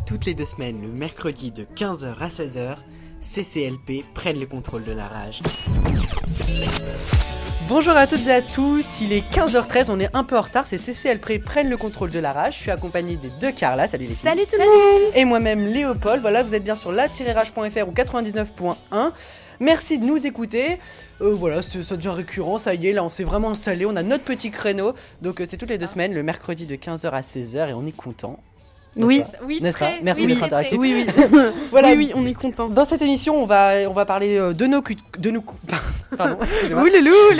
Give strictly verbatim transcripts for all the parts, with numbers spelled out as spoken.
Toutes les deux semaines, le mercredi de quinze heures à seize heures, C C L P prennent le contrôle de la rage. Bonjour à toutes et à tous, il est quinze heures treize, on est un peu en retard, c'est C C L P prennent le contrôle de la rage. Je suis accompagné des deux Carla, salut les filles. Salut tout le monde. Et moi-même Léopold, voilà, vous êtes bien sur la tiret rage point f r ou quatre-vingt-dix-neuf point un. Merci de nous écouter. Euh, voilà, ça devient récurrent, ça y est, là on s'est vraiment installé, on a notre petit créneau. Donc euh, c'est toutes les deux semaines, le mercredi de quinze heures à seize heures et on est content. Oui, pas oui, N'est-ce très, pas Merci oui, d'être oui, interactif. Oui, oui. Voilà. oui, oui, on est content. Dans cette émission, on va, on va parler euh, de nos coups de, de nos coups. Pardon. excusez-moi. Oui, le loup,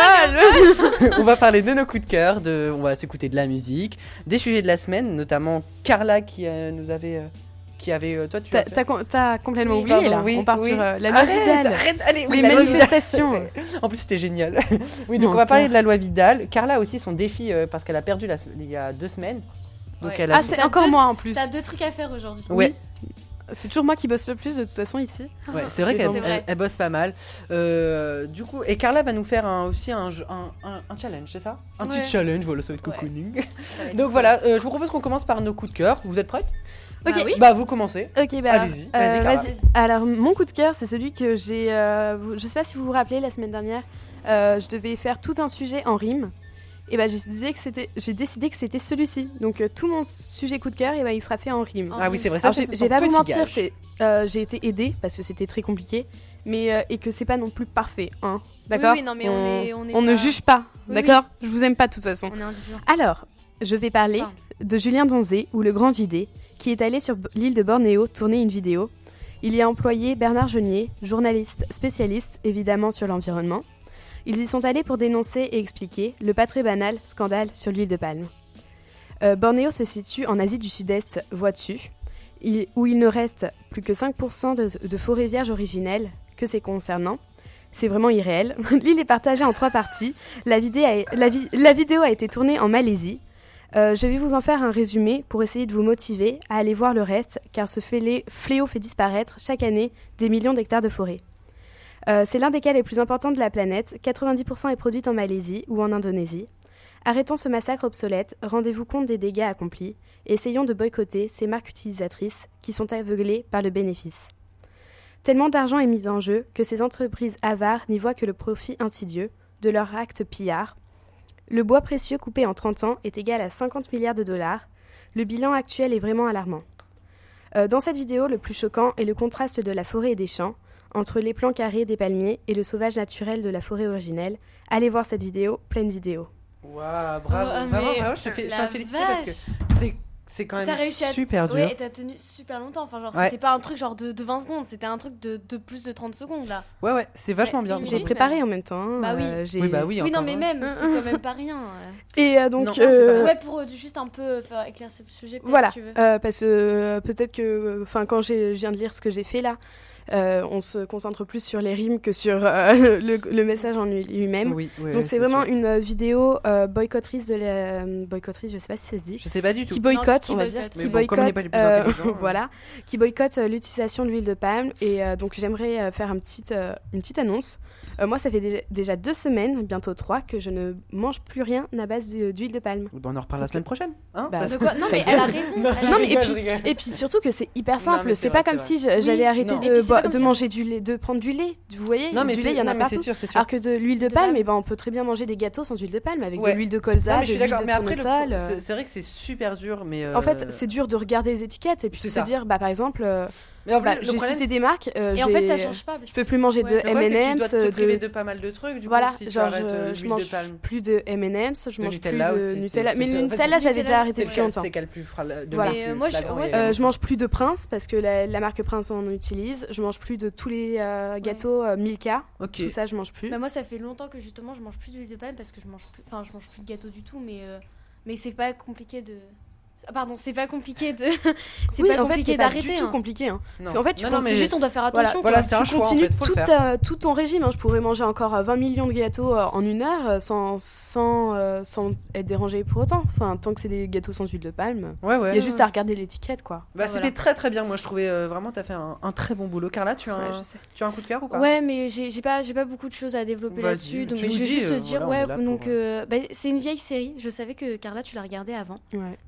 Léopold. On va parler de nos coups de cœur, de, on va s'écouter de la musique, des sujets de la semaine, notamment Carla qui euh, nous avait, euh, qui avait, euh, toi tu. T'as, as fait... t'as, t'as complètement Oui, oublié pardon, là. oui, on part oui. sur euh, la loi arrête, Vidal. Arrête, allez, oui, Les la loi manifestations. Vidal. En plus, c'était génial. Oui, donc Menteur. on va parler de la loi Vidal. Carla a aussi son défi euh, parce qu'elle a perdu la, il y a deux semaines. Donc Ouais. elle a Ah, son- c'est T'as encore deux- moi en plus. T'as deux trucs à faire aujourd'hui. Ouais. C'est toujours moi qui bosse le plus de toute façon ici. Ouais, c'est vrai C'est qu'elle vrai. elle- elle bosse pas mal. Euh, du coup, et Carla va nous faire un, aussi un, jeu- un, un, un challenge, c'est ça Un Ouais. petit challenge, voilà, ça va être Ouais. cocooning. Ça va être Donc cool. voilà, euh, je vous propose qu'on commence par nos coups de cœur. Vous êtes prêtes Bah Ok. oui. Bah vous commencez. Ok, bah Allez-y, alors, vas-y, Carla. vas-y. Alors mon coup de cœur, c'est celui que j'ai. euh, vous- je sais pas si vous vous rappelez la semaine dernière, euh, je devais faire tout un sujet en rime. Et bah j'ai décidé que c'était, j'ai décidé que c'était celui-ci. Donc euh, tout mon sujet coup de cœur, et bah, il sera fait en rime. En Ah oui, rime. c'est vrai, ça Alors, c'est j'ai, j'ai un pas vous petit mentir, gage. c'est, euh, j'ai été aidée parce que c'était très compliqué, mais euh, et que c'est pas non plus parfait, hein. D'accord. Oui, oui, non, mais on est- on est ne pas- juge pas, Oui, d'accord. Je vous aime pas de toute façon. On est indifférents. Alors, je vais parler Enfin. de Julien Donzé, ou le Grand J D, qui est allé sur b- l'île de Bornéo tourner une vidéo. Il y a employé Bernard Genier, journaliste spécialiste évidemment sur l'environnement. Ils y sont allés pour dénoncer et expliquer le pas très banal scandale sur l'huile de palme. Euh, Bornéo se situe en Asie du Sud-Est, vois-tu, il- où il ne reste plus que cinq pour cent de, de forêts vierges originelles que c'est concernant. C'est vraiment irréel. L'île est partagée en trois parties. La, vidéo a, la, vi- la vidéo a été tournée en Malaisie. Euh, je vais vous en faire un résumé pour essayer de vous motiver à aller voir le reste, car ce fêlé- fléau fait disparaître chaque année des millions d'hectares de forêt. Euh, c'est l'un des cas les plus importants de la planète. quatre-vingt-dix pour cent est produite en Malaisie ou en Indonésie. Arrêtons ce massacre obsolète, rendez-vous compte des dégâts accomplis, et essayons de boycotter ces marques utilisatrices qui sont aveuglées par le bénéfice. Tellement d'argent est mis en jeu que ces entreprises avares n'y voient que le profit insidieux de leur acte pillard. Le bois précieux coupé en trente ans est égal à cinquante milliards de dollars. Le bilan actuel est vraiment alarmant. Euh, dans cette vidéo, le plus choquant est le contraste de la forêt et des champs, entre les plans carrés des palmiers et le sauvage naturel de la forêt originelle. Allez voir cette vidéo, pleine d'idéaux. Waouh, bravo, Oh, vraiment, mais vraiment, je te, fais, je la tiens à te féliciter parce que vache. c'est, c'est quand même T'as réussi à- super dur. Ouais, et t'as tenu super longtemps. Enfin, genre, Ouais. c'était pas un truc genre de, de vingt secondes, c'était un truc de, de plus de trente secondes là. Ouais, ouais, c'est vachement Ouais, bien. il J'ai Oui, préparé même. en même temps. hein, Bah oui. euh, j'ai- Oui, bah oui, Oui, non, encore, mais ouais. même, c'est quand même pas rien. ouais. Et euh, donc, Non, c'est pas euh, vrai. Ouais, pour euh, juste un peu faire éclaircir le sujet, peut-être, voilà, tu veux. euh, parce que euh, peut-être que, enfin, quand j'ai- je viens de lire ce que j'ai fait là, euh, on se concentre plus sur les rimes que sur euh, le, le message en lui- lui-même. Oui, oui, Donc ouais, c'est vraiment sûr. une euh, vidéo euh, boycottrice de la euh, boycottrice, je sais pas si ça se dit. Je sais pas du tout. Qui boycotte, qui on va boycotte. dire, Mais qui bon, comme on n'est boycotte, pas les plus euh, intelligents, euh. voilà, qui boycotte euh, l'utilisation de l'huile de palme. Et euh, donc j'aimerais euh, faire un petit, euh, une petite annonce. Euh, moi, ça fait déjà, déjà deux semaines, bientôt trois, que je ne mange plus rien à base de- d'huile de palme. Bah, on en reparle la semaine prochaine. Hein Bah, Parce- De quoi Non, mais Ta elle a gueule. raison. Non, elle a Non, raison. mais et rigole, puis, je rigole. et puis surtout que c'est hyper Non, simple. mais C'est c'est pas vrai, comme c'est si je- j'avais Oui, arrêté non. de, Et puis c'est boire- pas de comme si- manger du lait, de prendre du lait. Vous voyez, Non, mais du c'est, lait, il y en non, a mais partout. c'est sûr, c'est sûr. Alors que de l'huile de De palme, palme. eh ben, on peut très bien manger des gâteaux sans huile de palme avec Ouais. de l'huile de colza, Non, mais de je suis l'huile d'accord. de Mais après, le tournesol. pro- euh. c'est, c'est vrai que c'est super dur, mais. euh, En fait, c'est dur de regarder les étiquettes et puis C'est de ça. se dire, bah, par exemple, euh, Mais en bah, plus, j'ai le problème, cité des marques. euh, Et en je fait, vais- ça change pas. Parce Je que... peux plus manger Ouais. de Le le problème, c'est que tu M and dois M's, te priver de... de pas mal de trucs. Du Voilà, coup, si tu genre arrêtes euh, je, je l'huile mange de palme. plus de M and M's, je De mange Nutella plus de aussi, c'est- Nutella. c'est- Mais c'est- le en fait, Nutella, c'est- j'avais déjà arrêté C'est depuis lequel, longtemps. c'est quel plus fra- de Voilà. le Mais, plus euh, moi, je- flagrant ouais, et- c'est- Euh, je mange plus de Prince parce que la, la marque Prince on utilise. Je mange plus de tous les euh, gâteaux euh, Milka. Ok. Tout ça, je mange plus. Bah, moi, ça fait longtemps que justement, je mange plus d'huile de palme parce que je mange plus. Enfin, je mange plus de gâteau du tout, mais euh, mais c'est pas compliqué de. Ah, pardon, c'est pas compliqué de. c'est Oui, pas en fait, compliqué c'est pas d'arrêter. du tout hein. compliqué. Hein. Non. Parce qu'en fait, tu Non, non, continues- mais C'est juste, on doit faire Voilà. attention. Voilà, quoi. c'est un tu choix, en continues fait, faut le tout, faire. euh, tout ton régime. hein. Je pourrais manger encore euh, vingt millions de gâteaux euh, en une heure euh, sans, sans, euh, sans être dérangé pour autant. Enfin, tant que c'est des gâteaux sans huile de palme, Ouais, ouais. il y a juste à regarder l'étiquette, quoi. Bah, Ah, c'était voilà. très très bien. Moi, je trouvais euh, vraiment, t'as fait un, un très bon boulot. Carla, tu as, Ouais, un, je sais. tu as un coup de cœur ou pas? Ouais, mais j'ai j'ai pas, j'ai pas beaucoup de choses à développer Vas-y, là-dessus. Donc, tu mais nous je vais dis, juste euh, te dire, voilà, on est ouais, là donc pour, euh, bah, c'est une vieille série. Je savais que Carla, tu l'as regardée avant. Ouais. C'est toi,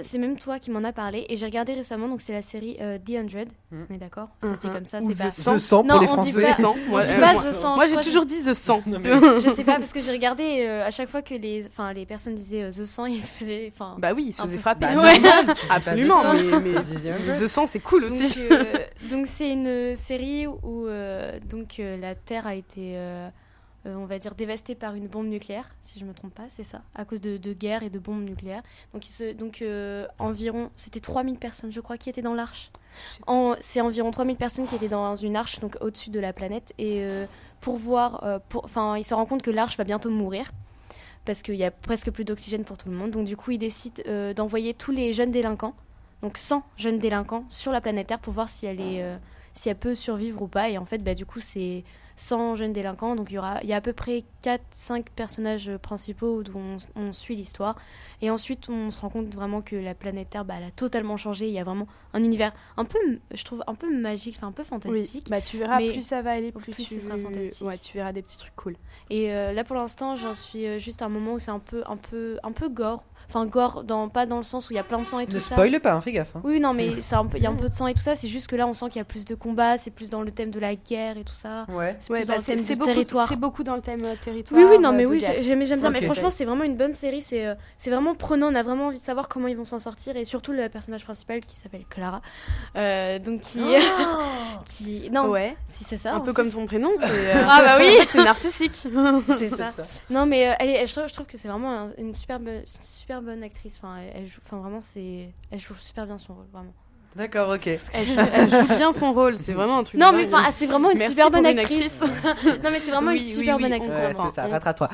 c'est même toi qui m'en as parlé et j'ai regardé récemment, donc c'est la série euh, The hundred, Mm. on est d'accord? Mhm. C'est comme ça, Ou c'est pas... The cent. The cent pour Non, les on dit Français. pas- cent. On Ouais, dit euh, pas moi- The cent. Moi, je j'ai crois toujours dit The cent. Non, mais- Je sais pas, parce que j'ai regardé euh, à chaque fois que les, enfin, les personnes disaient euh, The cent, ils se faisaient... Enfin, Bah oui, il se Un faisait peu. frapper. Bah, Ouais. normal, tu dis pas Absolument, The cent, mais- mais The hundred. The cent, c'est cool aussi. donc, euh, donc c'est une série où euh, donc, euh, la Terre a été... euh, euh, on va dire dévastée par une bombe nucléaire, si je me trompe pas, c'est ça, à cause de, de guerre et de bombes nucléaires. Donc, il se, donc euh, environ, c'était trois mille personnes, je crois, qui étaient dans l'arche. En, c'est environ trois mille personnes qui étaient dans une arche, donc au-dessus de la planète. Et euh, pour voir, euh, pour, enfin, il se rend compte que l'arche va bientôt mourir parce qu'il y a presque plus d'oxygène pour tout le monde. Donc, du coup, il décide euh, d'envoyer tous les jeunes délinquants, donc cent jeunes délinquants, sur la planète Terre pour voir si elle est, euh, si elle peut survivre ou pas. Et en fait, bah, du coup, c'est cent jeunes délinquants, donc il y aura, il y a à peu près quatre cinq personnages principaux dont on, on suit l'histoire, et ensuite on se rend compte vraiment que la planète Terre, bah, elle a totalement changé, il y a vraiment un univers un peu, je trouve, un peu magique, enfin un peu Oui, fantastique, bah tu verras, Mais plus ça va aller, plus, plus tu... ce sera fantastique. Ouais, tu verras des petits trucs cool. et euh, là pour l'instant j'en suis euh, juste à un moment où c'est un peu, un peu, un peu gore, enfin gore, dans, pas dans le sens où il y a plein de sang et tout Ne ça. spoil pas, hein, fais gaffe. hein. Oui, non, mais c'est un peu- il y a un peu de sang et tout ça, c'est juste que là on sent qu'il y a plus de combats, c'est plus dans le thème de la guerre et tout ça. Ouais. C'est Ouais, plus bah, dans le c'est thème c'est du beaucoup, territoire. c'est beaucoup dans le thème euh, territoire. Oui, oui, non, euh, mais de oui, guerre. j'aime, j'aime bien. Ok. Mais franchement, c'est vraiment une bonne série. C'est, euh, c'est vraiment prenant. On a vraiment envie de savoir comment ils vont s'en sortir. Et surtout le personnage principal qui s'appelle Clara. Euh, donc, qui. qui... Non, Ouais, si c'est ça. un en peu plus. comme son prénom, c'est. euh, Ah bah oui. c'est narcissique. C'est ça. Non, mais euh, elle est, je, trouve, je trouve que c'est vraiment un- une super, bo- super bonne actrice. Enfin, elle, elle joue, enfin, vraiment, c'est, elle joue super bien son rôle, vraiment. D'accord, ok. Elle joue, elle joue bien son rôle, c'est vraiment un truc. Non, de mais dingue. enfin, c'est vraiment une Merci super pour bonne une actrice. non, mais c'est vraiment Oui, une oui, super oui, bonne on actrice. Ouais, comprend. c'est ça, On- rattrape-toi.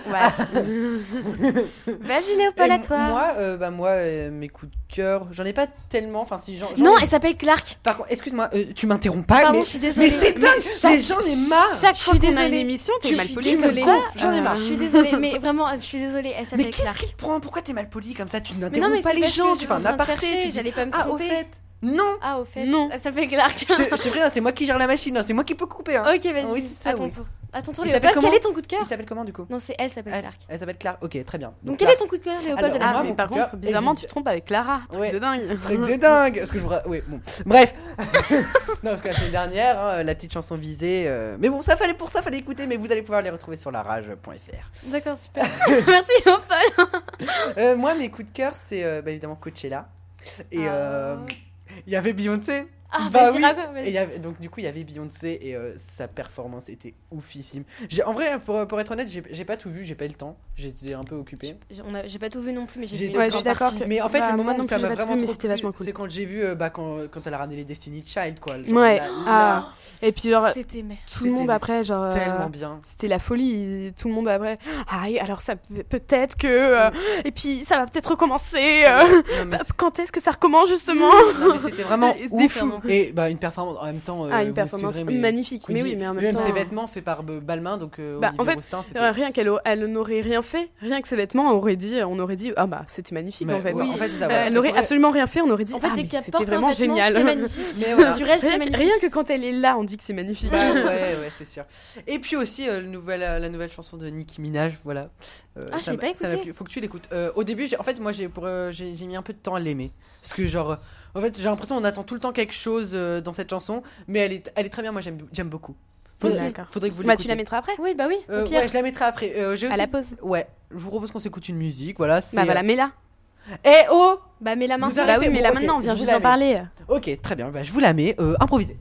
Ouais. Vas-y, Léopold, Et à toi. Moi, euh, bah, moi euh, mes coups de cœur, j'en ai pas tellement. Enfin, si j'en. j'en Non, ai- elle s'appelle Clark. Par contre, excuse-moi, euh, tu m'interromps pas, Pardon, mais. je suis désolée. Mais c'est dingue, chaque- les gens en marre. Chaque Je fois suis qu'on a une désolée. émission, t'es Tu- mal tu poli me comme gonfles, ça. j'en ai Euh, marre. Je suis désolée, mais vraiment, je suis désolée, elle Mais s'appelle qu'est-ce Clark. qui te prend? Pourquoi t'es mal poli comme ça? Tu Mais non, n'interromps mais pas c'est les parce gens, que tu fais un j'étais en train de aparté, chercher, tu dis j'allais pas me ah au tromper. fait, non. Ah, au fait, Non. elle s'appelle Clark. Je te, je te préviens, c'est moi qui gère la machine, hein, c'est moi qui peux couper. Hein. Ok, vas-y, Oui, c'est ça, à ton oui. tour. À ton tour, Il Léopold, s'appelle quel comment est ton coup de cœur? Il s'appelle comment du coup? Non, c'est elle s'appelle Elle, Clark. elle s'appelle Claire. Ok, très bien. Donc, quel Clark. est ton coup de cœur, Léopold, Alors, de la Ah, moi, semaine? mon mais par coup de cœur, contre, bizarrement, évite- tu te trompes avec Clara. Truc Ouais. de dingue. Truc de dingue. Est-ce que je vous. ra- Oui, bon. Bref. non, parce que la semaine dernière, hein, la petite chanson visée. euh, Mais bon, ça fallait pour ça, fallait écouter, mais vous allez pouvoir les retrouver sur la rage point f r. D'accord, super. Merci, Léopold. Euh, moi, mes coups de cœur, c'est euh, bah, évidemment Coachella. Et Ah. euh, il y avait Beyoncé. Ah, Bah vas-y, oui. raconte, vas-y. Et il y avait- donc du coup il y avait Beyoncé et euh, sa performance était oufissime. J'ai, en vrai pour, pour être honnête j'ai, j'ai pas tout vu, j'ai pas eu le temps, j'étais un peu occupé. J'ai- on a- J'ai pas tout vu non plus, mais j'ai J'ai vu été Ouais, une je suis grande d'accord partie. que- Mais en fait Bah, le moi moment non où ça plus, m'a j'ai pas tout vraiment vu, mais trop c'était plu, vachement cool. c'est quand j'ai vu euh, bah, quand, quand elle a ramené les Destiny Child quoi. Genre, Ouais. là- là, Ah. Et puis genre, C'était mais. tout le monde c'était après, genre. euh, tellement bien. C'était la folie, tout le monde après. Ah, et alors ça peut- peut-être que. euh, et puis ça va peut-être recommencer. euh, Non, mais, bah, quand est-ce que ça recommence justement non, mais c'était vraiment Des ouf. fous. Et bah une performance en même temps. euh, Ah, une vous performance m'excuserez, mais magnifique. Mais oui, mais en même même temps. ses vêtements faits par euh, Balmain donc euh, Bah, en Olivier fait, Roustin, c'était. Euh, rien qu'elle au- elle n'aurait rien fait, rien que ses vêtements, on aurait dit, on aurait dit ah bah c'était magnifique Mais en fait. ouais, Oui. en fait, c'est ça, Euh, voilà. elle n'aurait Faudrait- absolument rien fait, on aurait dit En fait, ah dès mais qu'elle c'était porte un vraiment vêtement, génial. c'est magnifique. Mais voilà. Sur elle, c'est Rien que, magnifique. rien que quand elle est là, on dit que c'est magnifique. Bah ouais, ouais, c'est sûr. Et puis aussi euh, le nouvel, euh, la nouvelle chanson de Nicki Minaj, voilà. Euh, Ah, ça j'ai m'a- pas ça m'a écouté. plu. Faut que tu l'écoutes. Euh, au début, j'ai- en fait, moi, j'ai pour, euh, j'ai j'ai mis un peu de temps à l'aimer, parce que genre, euh, en fait, j'ai l'impression qu'on attend tout le temps quelque chose euh, dans cette chanson, mais elle est, elle est très bien. Moi, j'aime, j'aime beaucoup. Faudrait, D'accord. faudrait que vous Bah l'écoutiez. tu la mettras après, Oui, bah oui. Euh, Au pire. ouais, je la mettrai après. Euh, j'ai à aussi- la pause. Ouais, je vous propose qu'on s'écoute une musique, voilà. C'est, Bah voilà, mets-la. Eh oh. Bah, mets la main. Vous sur- arrêtez. Bah oui, mais bon, là ok, maintenant, on vient je juste vous la d'en parler. Ok, très bien. Bah, je vous la mets. Euh, improvisez.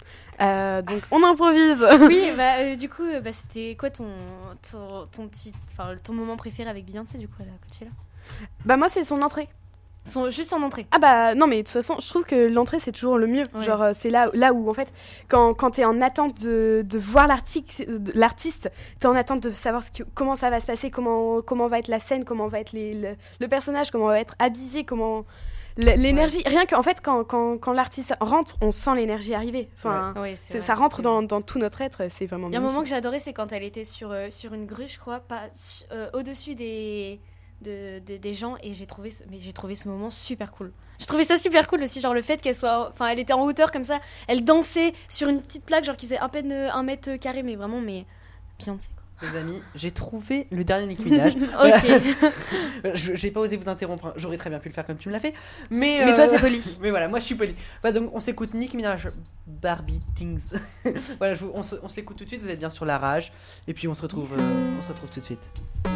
Euh, donc on improvise. Oui, bah euh, du coup, euh, bah, c'était quoi ton, ton, ton petit, enfin ton moment préféré avec Beyoncé du coup à la Coachella? Bah moi c'est son entrée. Son, juste en entrée. Ah bah non mais de toute façon je trouve que l'entrée c'est toujours le mieux. Ouais. Genre euh, c'est là, là où en fait quand, quand t'es en attente de, de voir l'artiste, l'artiste t'es en attente de savoir ce que, comment ça va se passer, comment, comment va être la scène, comment va être les, le, le personnage, comment va être habillé, comment... l- L'énergie, rien qu'en fait quand, quand, quand l'artiste rentre on sent l'énergie arriver. Enfin, Ouais, c'est- ça rentre dans, dans tout notre être, c'est vraiment Il y a un moment que magnifique. j'ai adoré, c'est quand elle était sur, euh, sur une grue, je crois, pas su- euh, au-dessus des, de, de- des gens, et j'ai trouvé, ce- mais j'ai trouvé ce moment super cool. J'ai trouvé ça super cool aussi, genre le fait qu'elle soit, enfin, elle était en hauteur comme ça, elle dansait sur une petite plaque, genre qui faisait à peine euh, un mètre carré, mais vraiment, mais Beyoncé quoi. Les amis, j'ai trouvé le dernier Nicki Minaj. Ok. je, j'ai pas osé vous interrompre, hein. J'aurais très bien pu le faire comme tu me l'as fait. Mais, Mais euh, toi, t'es poli. Mais voilà, moi je suis poli. Bah, donc on s'écoute Nicki Minaj, Barbie Things. Voilà, je vous- on, se, on se l'écoute tout de suite, vous êtes bien sur la rage. Et puis on se retrouve, euh, on se retrouve tout de suite.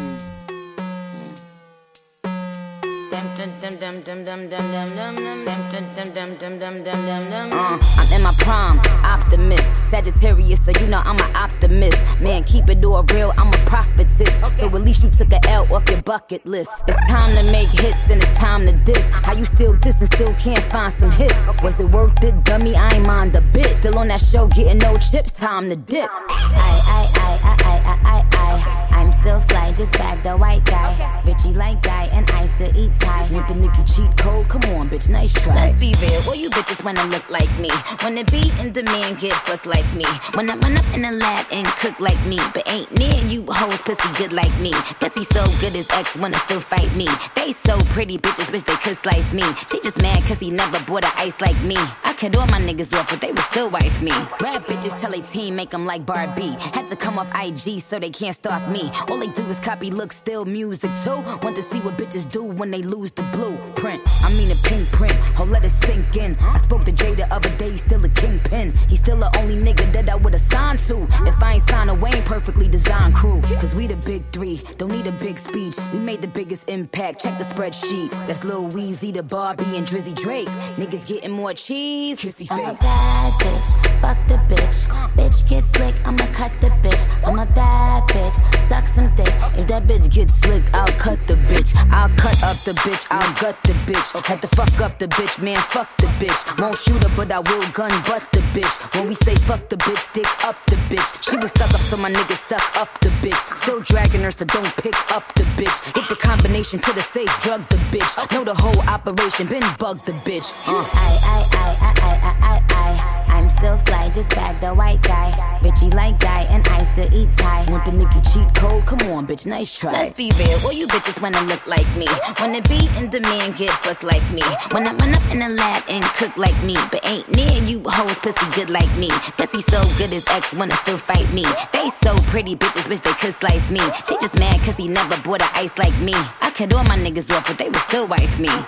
Uh, I'm in my prime, optimist, Sagittarius, so you know I'm an optimist. Man, keep it all real, I'm a prophetess. So at least you took a L off your bucket list. It's time to make hits and it's time to diss. How you still diss and still can't find some hits? Was it worth it, dummy? I ain't mind a bit. Still on that show, getting no chips, time to dip. I, I, I, I, I, I, I, I'm still fly, just bag the white guy. Bitchy like guy, and I still eat Thai. Want the Nicki cheat code? Come on, bitch, nice try. Let's be real, all you bitches wanna look like me. Wanna be in demand, get booked like me. Wanna run up in the lab and cook like me. But ain't near you hoes pussy good like me. Pussy so good his ex wanna still fight me. Face so pretty, bitches wish they could slice me. She just mad cause he never bought a ice like me. I cut all my niggas off, but they would still wife me. Rap bitches tell a team, make them like Barbie. Had to come off I G so they can't stalk me. All they do is copy looks, still music too. Want to see what bitches do when they lose the blueprint. I mean a pink print, oh let it sink in. I spoke to Jay the other day, he's still a kingpin. He's still the only nigga that I would've signed to. If I ain't signed a Wayne perfectly designed crew. Cause we the big three, don't need a big speech. We made the biggest impact, check the spreadsheet. That's Lil Weezy, the Barbie, and Drizzy Drake. Niggas getting more cheese, kissy face. I'm a bad bitch, fuck the bitch. Bitch get slick, I'ma cut the bitch. I'm a bad bitch, suck some dick. If that bitch gets slick, I'll cut the bitch. I'll cut up the bitch, I'll gut the bitch. Had to fuck up the bitch, man, fuck the bitch. Won't shoot her, but I will gun butt the bitch. When we say fuck the bitch, dick up the bitch. She was stuck up, so my nigga stuck up the bitch. Still dragging her, so don't pick up the bitch. Get the combination to the safe, drug the bitch. Know the whole operation, been bugged the bitch. Uh. I, I, I, I, I, I, I. I'm still fly, just bag the white guy. Bitchy like guy, and I still eat Thai. Want the Nicki cheat code? Come on, bitch, nice try. Let's be real, all you bitches wanna look like me. Wanna be in demand, get booked like me. Wanna run up in the lab and cook like me. But ain't near you hoes pussy good like me. Pussy so good his ex wanna still fight me. Face so pretty, bitches wish they could slice me. She just mad cause he never bought a ice like me. I cut all my niggas off, but they would still wife me.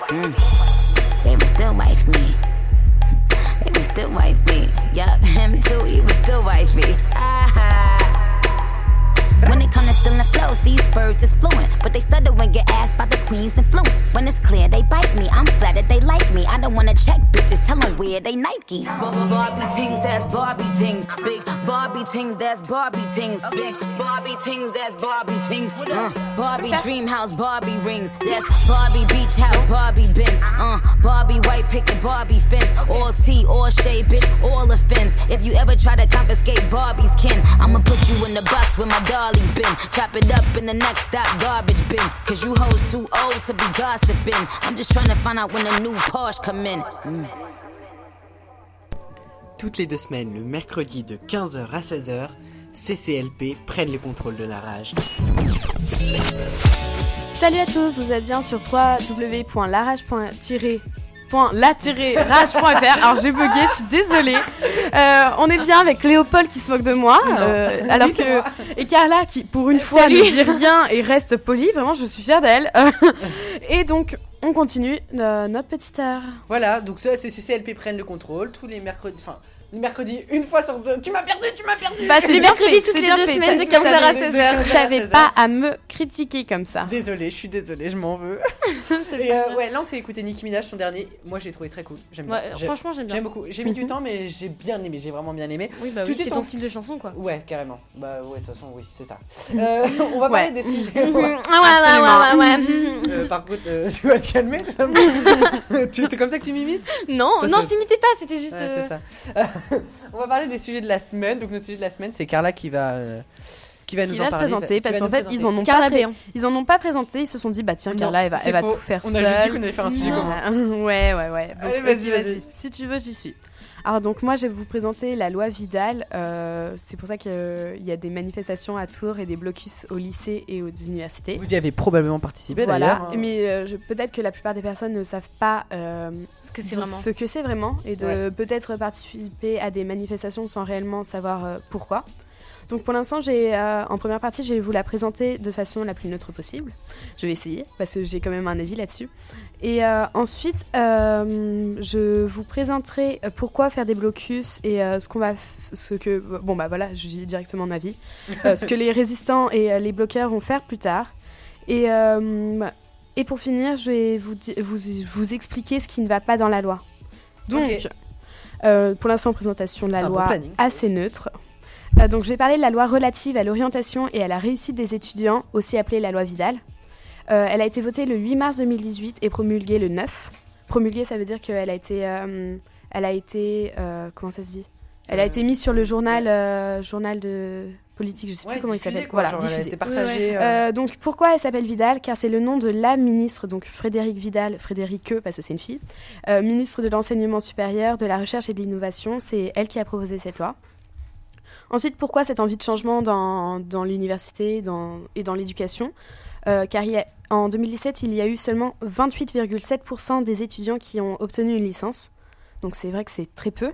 Mm. They would still wife me. They would still wife me. Yup, him too, he would still wife me. Ah. When it comes to stealing flows, these birds is fluent. But they stutter when get asked by the queen's influence. When it's clear, they bite me. I'm flattered they like me. I don't wanna check bitches, tell them where they Nikes. Barbie tings, that's Barbie tings. Big Barbie tings, that's Barbie tings. Big Barbie tings, that's Barbie tings. Uh, Barbie dream house, Barbie rings. That's Barbie beach house, Barbie Benz. Uh, Barbie white picket, Barbie fence. All tea, all shade, bitch, all offense. If you ever try to confiscate Barbie's kin, I'ma put you in the box with my dolly's bin. Chop it up in the next stop, garbage bin. Cause you hoes too old to be gossiping. I'm just trying to find out when the new Porsche come in. Mm. Toutes les deux semaines, le mercredi de quinze heures à seize heures, C C L P prennent le contrôle de la rage. Salut à tous, vous êtes bien sur w w w point la rage point rage point f r. Alors j'ai bugué, je suis désolée. Euh, on est bien avec Léopold qui se moque de moi, euh, alors Oui, que et Carla qui pour une fois Salut. ne dit rien et reste polie. Vraiment, je suis fière d'elle. Et donc on continue euh, notre petite heure. Voilà, donc ça, c'est C C L P prennent le contrôle tous les mercredis. Enfin, le mercredi, une fois sur deux. Tu m'as perdu, tu m'as perdu. Bah, c'est Les bien mercredis fait, toutes c'est les bien deux fait. semaines de T'as- quinze heures à t'avais- seize heures. T'avais pas à me critiquer comme ça. Désolée, je suis désolée, je m'en veux. C'est Et pas euh, grave. ouais, là on s'est écouté Nicki Minaj, son dernier. Moi j'ai trouvé très cool. J'aime bien. Ouais, J'ai- franchement, j'aime bien. J'aime beaucoup. J'ai mis du Mhm. temps, mais j'ai bien aimé. J'ai vraiment bien aimé. Oui, bah Tout oui, de c'est suite, ton on- style de chanson, quoi. Ouais, carrément. Bah ouais, de toute façon, oui, c'est ça. Euh, on va parler Ouais. des sujets. Ah ouais, ouais, ouais, ouais, ouais. Euh, par contre, euh, tu vas te calmer. toi. tu c'est comme ça que tu m'imites. Non, Ça, non, c'est- je t'imitais pas, c'était juste. Ouais, euh, c'est ça. Euh, on va parler des sujets de la semaine. Donc notre sujet de la semaine, c'est Carla qui va euh, qui va Qui nous va en le parler. présenter Qui parce va qu'en nous fait présenter. ils en ont Carla pas pré- Béant. ils en ont pas présenté, ils se sont dit bah tiens Non, Carla elle va, c'est elle va faux. tout faire On seule. a juste dit qu'on allait faire un sujet commun. Euh, ouais ouais ouais. Donc, Allez, vas-y, vas-y. Si tu veux j'y suis. Alors donc moi je vais vous présenter la loi Vidal. Euh, c'est pour ça qu'il y a des manifestations à Tours et des blocus au lycée et aux universités. Vous y avez probablement participé Voilà, d'ailleurs. hein. mais euh, je- peut-être que la plupart des personnes ne savent pas euh, Ce que c'est de- vraiment. ce que c'est vraiment et de Ouais. peut-être participer à des manifestations sans réellement savoir euh, pourquoi. Donc pour l'instant, j'ai, euh, en première partie, je vais vous la présenter de façon la plus neutre possible. Je vais essayer, parce que j'ai quand même un avis là-dessus. Et euh, ensuite, euh, je vous présenterai pourquoi faire des blocus et euh, ce qu'on va... F- ce que, bon bah voilà, je dis directement ma vie. Euh, ce que les résistants et euh, les bloqueurs vont faire plus tard. Et, euh, et pour finir, je vais vous, di- vous, vous expliquer ce qui ne va pas dans la loi. Donc, Ok. euh, pour l'instant, présentation de la Un bon loi planning. assez neutre. Euh, donc, je vais parler de la loi relative à l'orientation et à la réussite des étudiants, aussi appelée la loi Vidal. Euh, elle a été votée le huit mars deux mille dix-huit et promulguée le neuf. Promulguée, ça veut dire qu'elle a été... Euh, elle a été... Euh, comment ça se dit ? Elle a Euh, été mise sur le journal, euh, journal de politique, je sais Ouais, plus comment il diffusé, s'appelle. quoi, Voilà, genre, elle a diffusé. été partagée. euh, Euh, donc pourquoi elle s'appelle Vidal ? Car c'est le nom de la ministre, donc Frédérique Vidal, Frédérique parce que c'est une fille, euh, ministre de l'enseignement supérieur, de la recherche et de l'innovation. C'est elle qui a proposé cette loi. Ensuite, pourquoi cette envie de changement dans, dans l'université dans, et dans l'éducation ? Euh, Car il y a, en deux mille dix-sept, il y a eu seulement vingt-huit virgule sept pour cent des étudiants qui ont obtenu une licence. Donc c'est vrai que c'est très peu.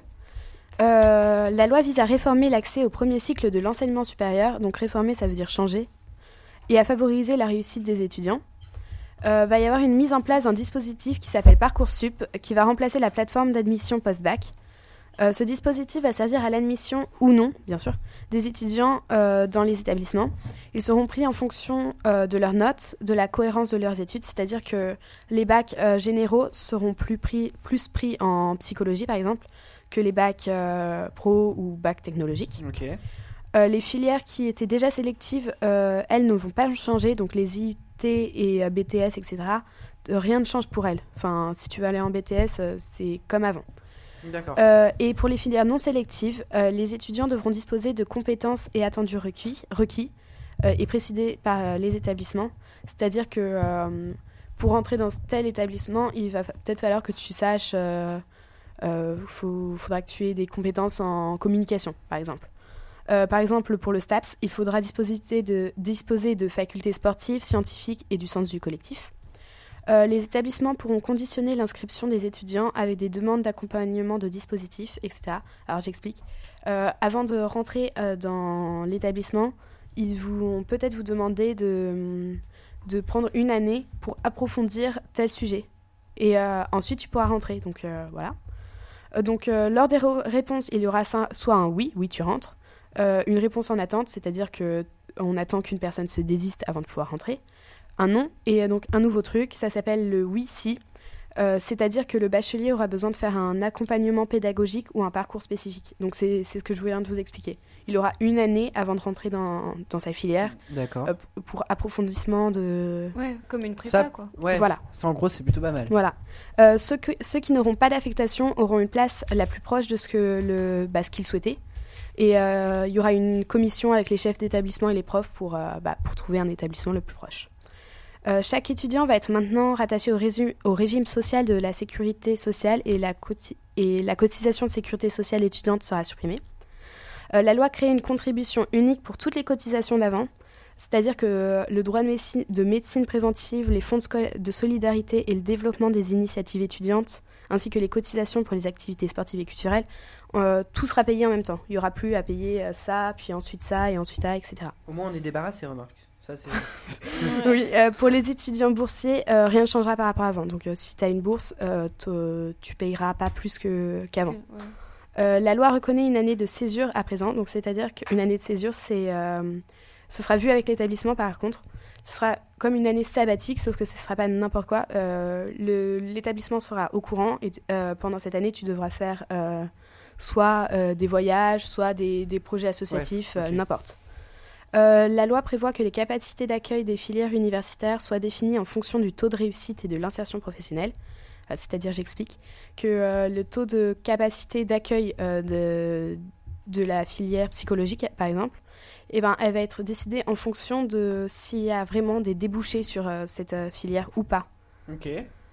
Euh, la loi vise à réformer l'accès au premier cycle de l'enseignement supérieur, donc réformer ça veut dire changer, et à favoriser la réussite des étudiants. Euh, va y avoir une mise en place d'un dispositif qui s'appelle Parcoursup, qui va remplacer la plateforme d'admission post-bac. Euh, ce dispositif va servir à l'admission, ou non, bien sûr, des étudiants euh, dans les établissements. Ils seront pris en fonction euh, de leurs notes, de la cohérence de leurs études, c'est-à-dire que les bacs euh, généraux seront plus pris, plus pris en psychologie, par exemple, que les bacs euh, pro ou bacs technologiques. Ok. Euh, les filières qui étaient déjà sélectives, euh, elles ne vont pas changer, donc les I U T et euh, B T S, et cetera. Euh, rien ne change pour elles. Enfin, si tu veux aller en B T S, euh, c'est comme avant. D'accord. Euh, et pour les filières non sélectives, euh, les étudiants devront disposer de compétences et attendus requis, requis euh, et précisés par euh, les établissements. C'est-à-dire que euh, pour entrer dans tel établissement, il va fa- peut-être falloir que tu saches... Euh, euh, faut, faudra que tu aies des compétences en communication, par exemple. Euh, par exemple, pour le STAPS, il faudra disposer de, disposer de facultés sportives, scientifiques et du sens du collectif. Euh, les établissements pourront conditionner l'inscription des étudiants avec des demandes d'accompagnement de dispositifs, et cetera. Alors j'explique. Euh, avant de rentrer euh, dans l'établissement, ils vont peut-être vous demander de, de prendre une année pour approfondir tel sujet. Et euh, ensuite, tu pourras rentrer. Donc euh, voilà. Euh, donc euh, lors des re- réponses, il y aura ça- soit un oui, oui tu rentres, euh, une réponse en attente, c'est-à-dire qu'on attend qu'une personne se désiste avant de pouvoir rentrer, un non, et donc un nouveau truc, ça s'appelle le oui-si, euh, c'est-à-dire que le bachelier aura besoin de faire un accompagnement pédagogique ou un parcours spécifique. Donc c'est, c'est ce que je viens de vous expliquer. Il aura une année avant de rentrer dans, dans sa filière D'accord. euh, p- pour approfondissement de... Ouais, comme une prépa, Ça, quoi. ouais. Voilà. Ça, en gros, c'est plutôt pas mal. Voilà. Euh, ceux, que- ceux qui n'auront pas d'affectation auront une place la plus proche de ce, que le, bah, ce qu'ils souhaitaient. Et il euh, y aura une commission avec les chefs d'établissement et les profs pour, euh, bah, pour trouver un établissement le plus proche. Euh, chaque étudiant va être maintenant rattaché au, résu- au régime social de la sécurité sociale et la, coti- et la cotisation de sécurité sociale étudiante sera supprimée. Euh, la loi crée une contribution unique pour toutes les cotisations d'avant, c'est-à-dire que le droit de médecine, de médecine préventive, les fonds de, sco- de solidarité et le développement des initiatives étudiantes, ainsi que les cotisations pour les activités sportives et culturelles, euh, tout sera payé en même temps. Il n'y aura plus à payer euh, ça, puis ensuite ça, et ensuite ça, et cetera. Au moins, on est débarrassé, remarque. Ça, c'est... Oui, euh, pour les étudiants boursiers, euh, rien ne changera par rapport à avant. Donc euh, si tu as une bourse, euh, tu payeras pas plus que, qu'avant. Ok, ouais. Euh, la loi reconnaît une année de césure à présent, donc c'est-à-dire qu'une année de césure, c'est, euh, ce sera vu avec l'établissement par contre. Ce sera comme une année sabbatique, sauf que ce ne sera pas n'importe quoi. Euh, le, l'établissement sera au courant et euh, pendant cette année, tu devras faire euh, soit euh, des voyages, soit des, des projets associatifs, Ouais, ok. euh, n'importe. Euh, la loi prévoit que les capacités d'accueil des filières universitaires soient définies en fonction du taux de réussite et de l'insertion professionnelle. Euh, c'est-à-dire, j'explique, que euh, le taux de capacité d'accueil euh, de, de la filière psychologique, par exemple, eh ben, elle va être décidée en fonction de s'il y a vraiment des débouchés sur euh, cette euh, filière ou pas. Ok.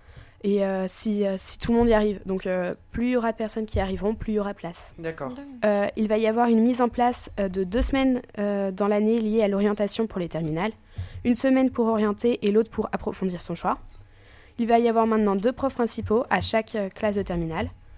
Et euh, si, euh, si tout le monde y arrive. Donc, euh, plus il y aura de personnes qui y arriveront, plus il y aura place. D'accord. Euh, il va y avoir une mise en place euh, de deux semaines euh, dans l'année liée à l'orientation pour les terminales. Une semaine pour orienter et l'autre pour approfondir son choix. Il va y avoir maintenant deux profs principaux à chaque euh, classe de terminale.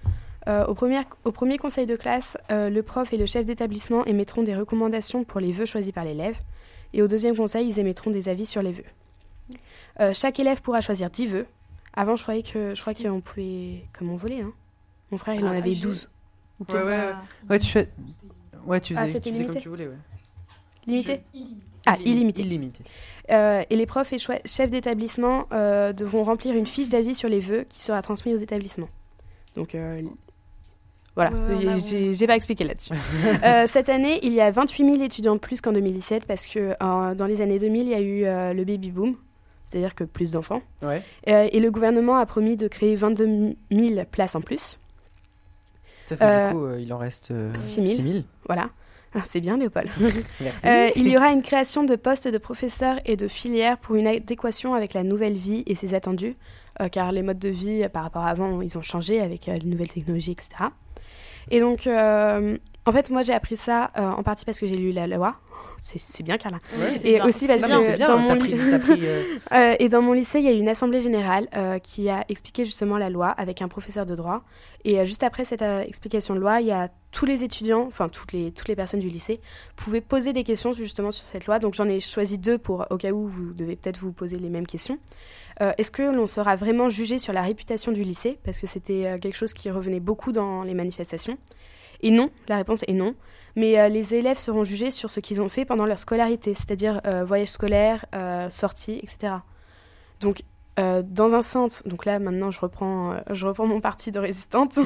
Euh, au, premier, au premier conseil de classe, euh, le prof et le chef d'établissement émettront des recommandations pour les vœux choisis par l'élève. Et au deuxième conseil, ils émettront des avis sur les vœux. Euh, chaque élève pourra choisir dix vœux. Avant, je croyais que je crois qu'on pouvait, comme on volait, hein. Mon frère, il en Ah, avait j'ai- douze. Ou Ouais, peut-être ouais, pas- ouais, tu fais. Ouais, tu Ah, faisais, c'était tu faisais comme limité tu voulais, ouais. limité. Ah, illimité. Illimité. Euh, et les profs et choi- chefs d'établissement euh, devront remplir une fiche d'avis sur les vœux qui sera transmise aux établissements. Donc euh, voilà, Ouais, ouais, on a- j'ai, j'ai pas expliqué là-dessus. Euh, cette année, il y a vingt-huit mille étudiants de plus qu'en deux mille dix-sept parce que euh, dans les années deux mille, il y a eu euh, le baby boom, c'est-à-dire que plus d'enfants. Ouais. Euh, et le gouvernement a promis de créer vingt-deux mille places en plus. Ça fait Euh, du coup, euh, il en reste euh, six mille. six mille. Voilà. Ah, c'est bien, Léopold. Merci. Euh, il y aura une création de postes de professeurs et de filières pour une adéquation avec la nouvelle vie et ses attendus, euh, car les modes de vie euh, par rapport à avant, ils ont changé avec euh, les nouvelles technologies, et cetera. Et donc, euh, en fait, moi, j'ai appris ça euh, en partie parce que j'ai lu la loi. C'est, c'est bien, Carla. Ouais. c'est Et bien. aussi parce Non, que mais c'est bien, dans t'as mon pris, li- t'as pris, euh, Euh, et dans mon lycée, il y a eu une assemblée générale euh, qui a expliqué justement la loi avec un professeur de droit. Et euh, juste après cette euh, explication de loi, il y a tous les étudiants, enfin toutes les, toutes les personnes du lycée, pouvaient poser des questions justement sur cette loi. Donc j'en ai choisi deux pour, au cas où vous devez peut-être vous poser les mêmes questions. Euh, est-ce que l'on sera vraiment jugé sur la réputation du lycée ? Parce que c'était euh, quelque chose qui revenait beaucoup dans les manifestations. Et non, la réponse est non. Mais euh, les élèves seront jugés sur ce qu'ils ont fait pendant leur scolarité, c'est-à-dire euh, voyage scolaire, euh, sortie, et cetera. Donc, euh, dans un sens, donc là maintenant je reprends, euh, je reprends mon parti de résistante.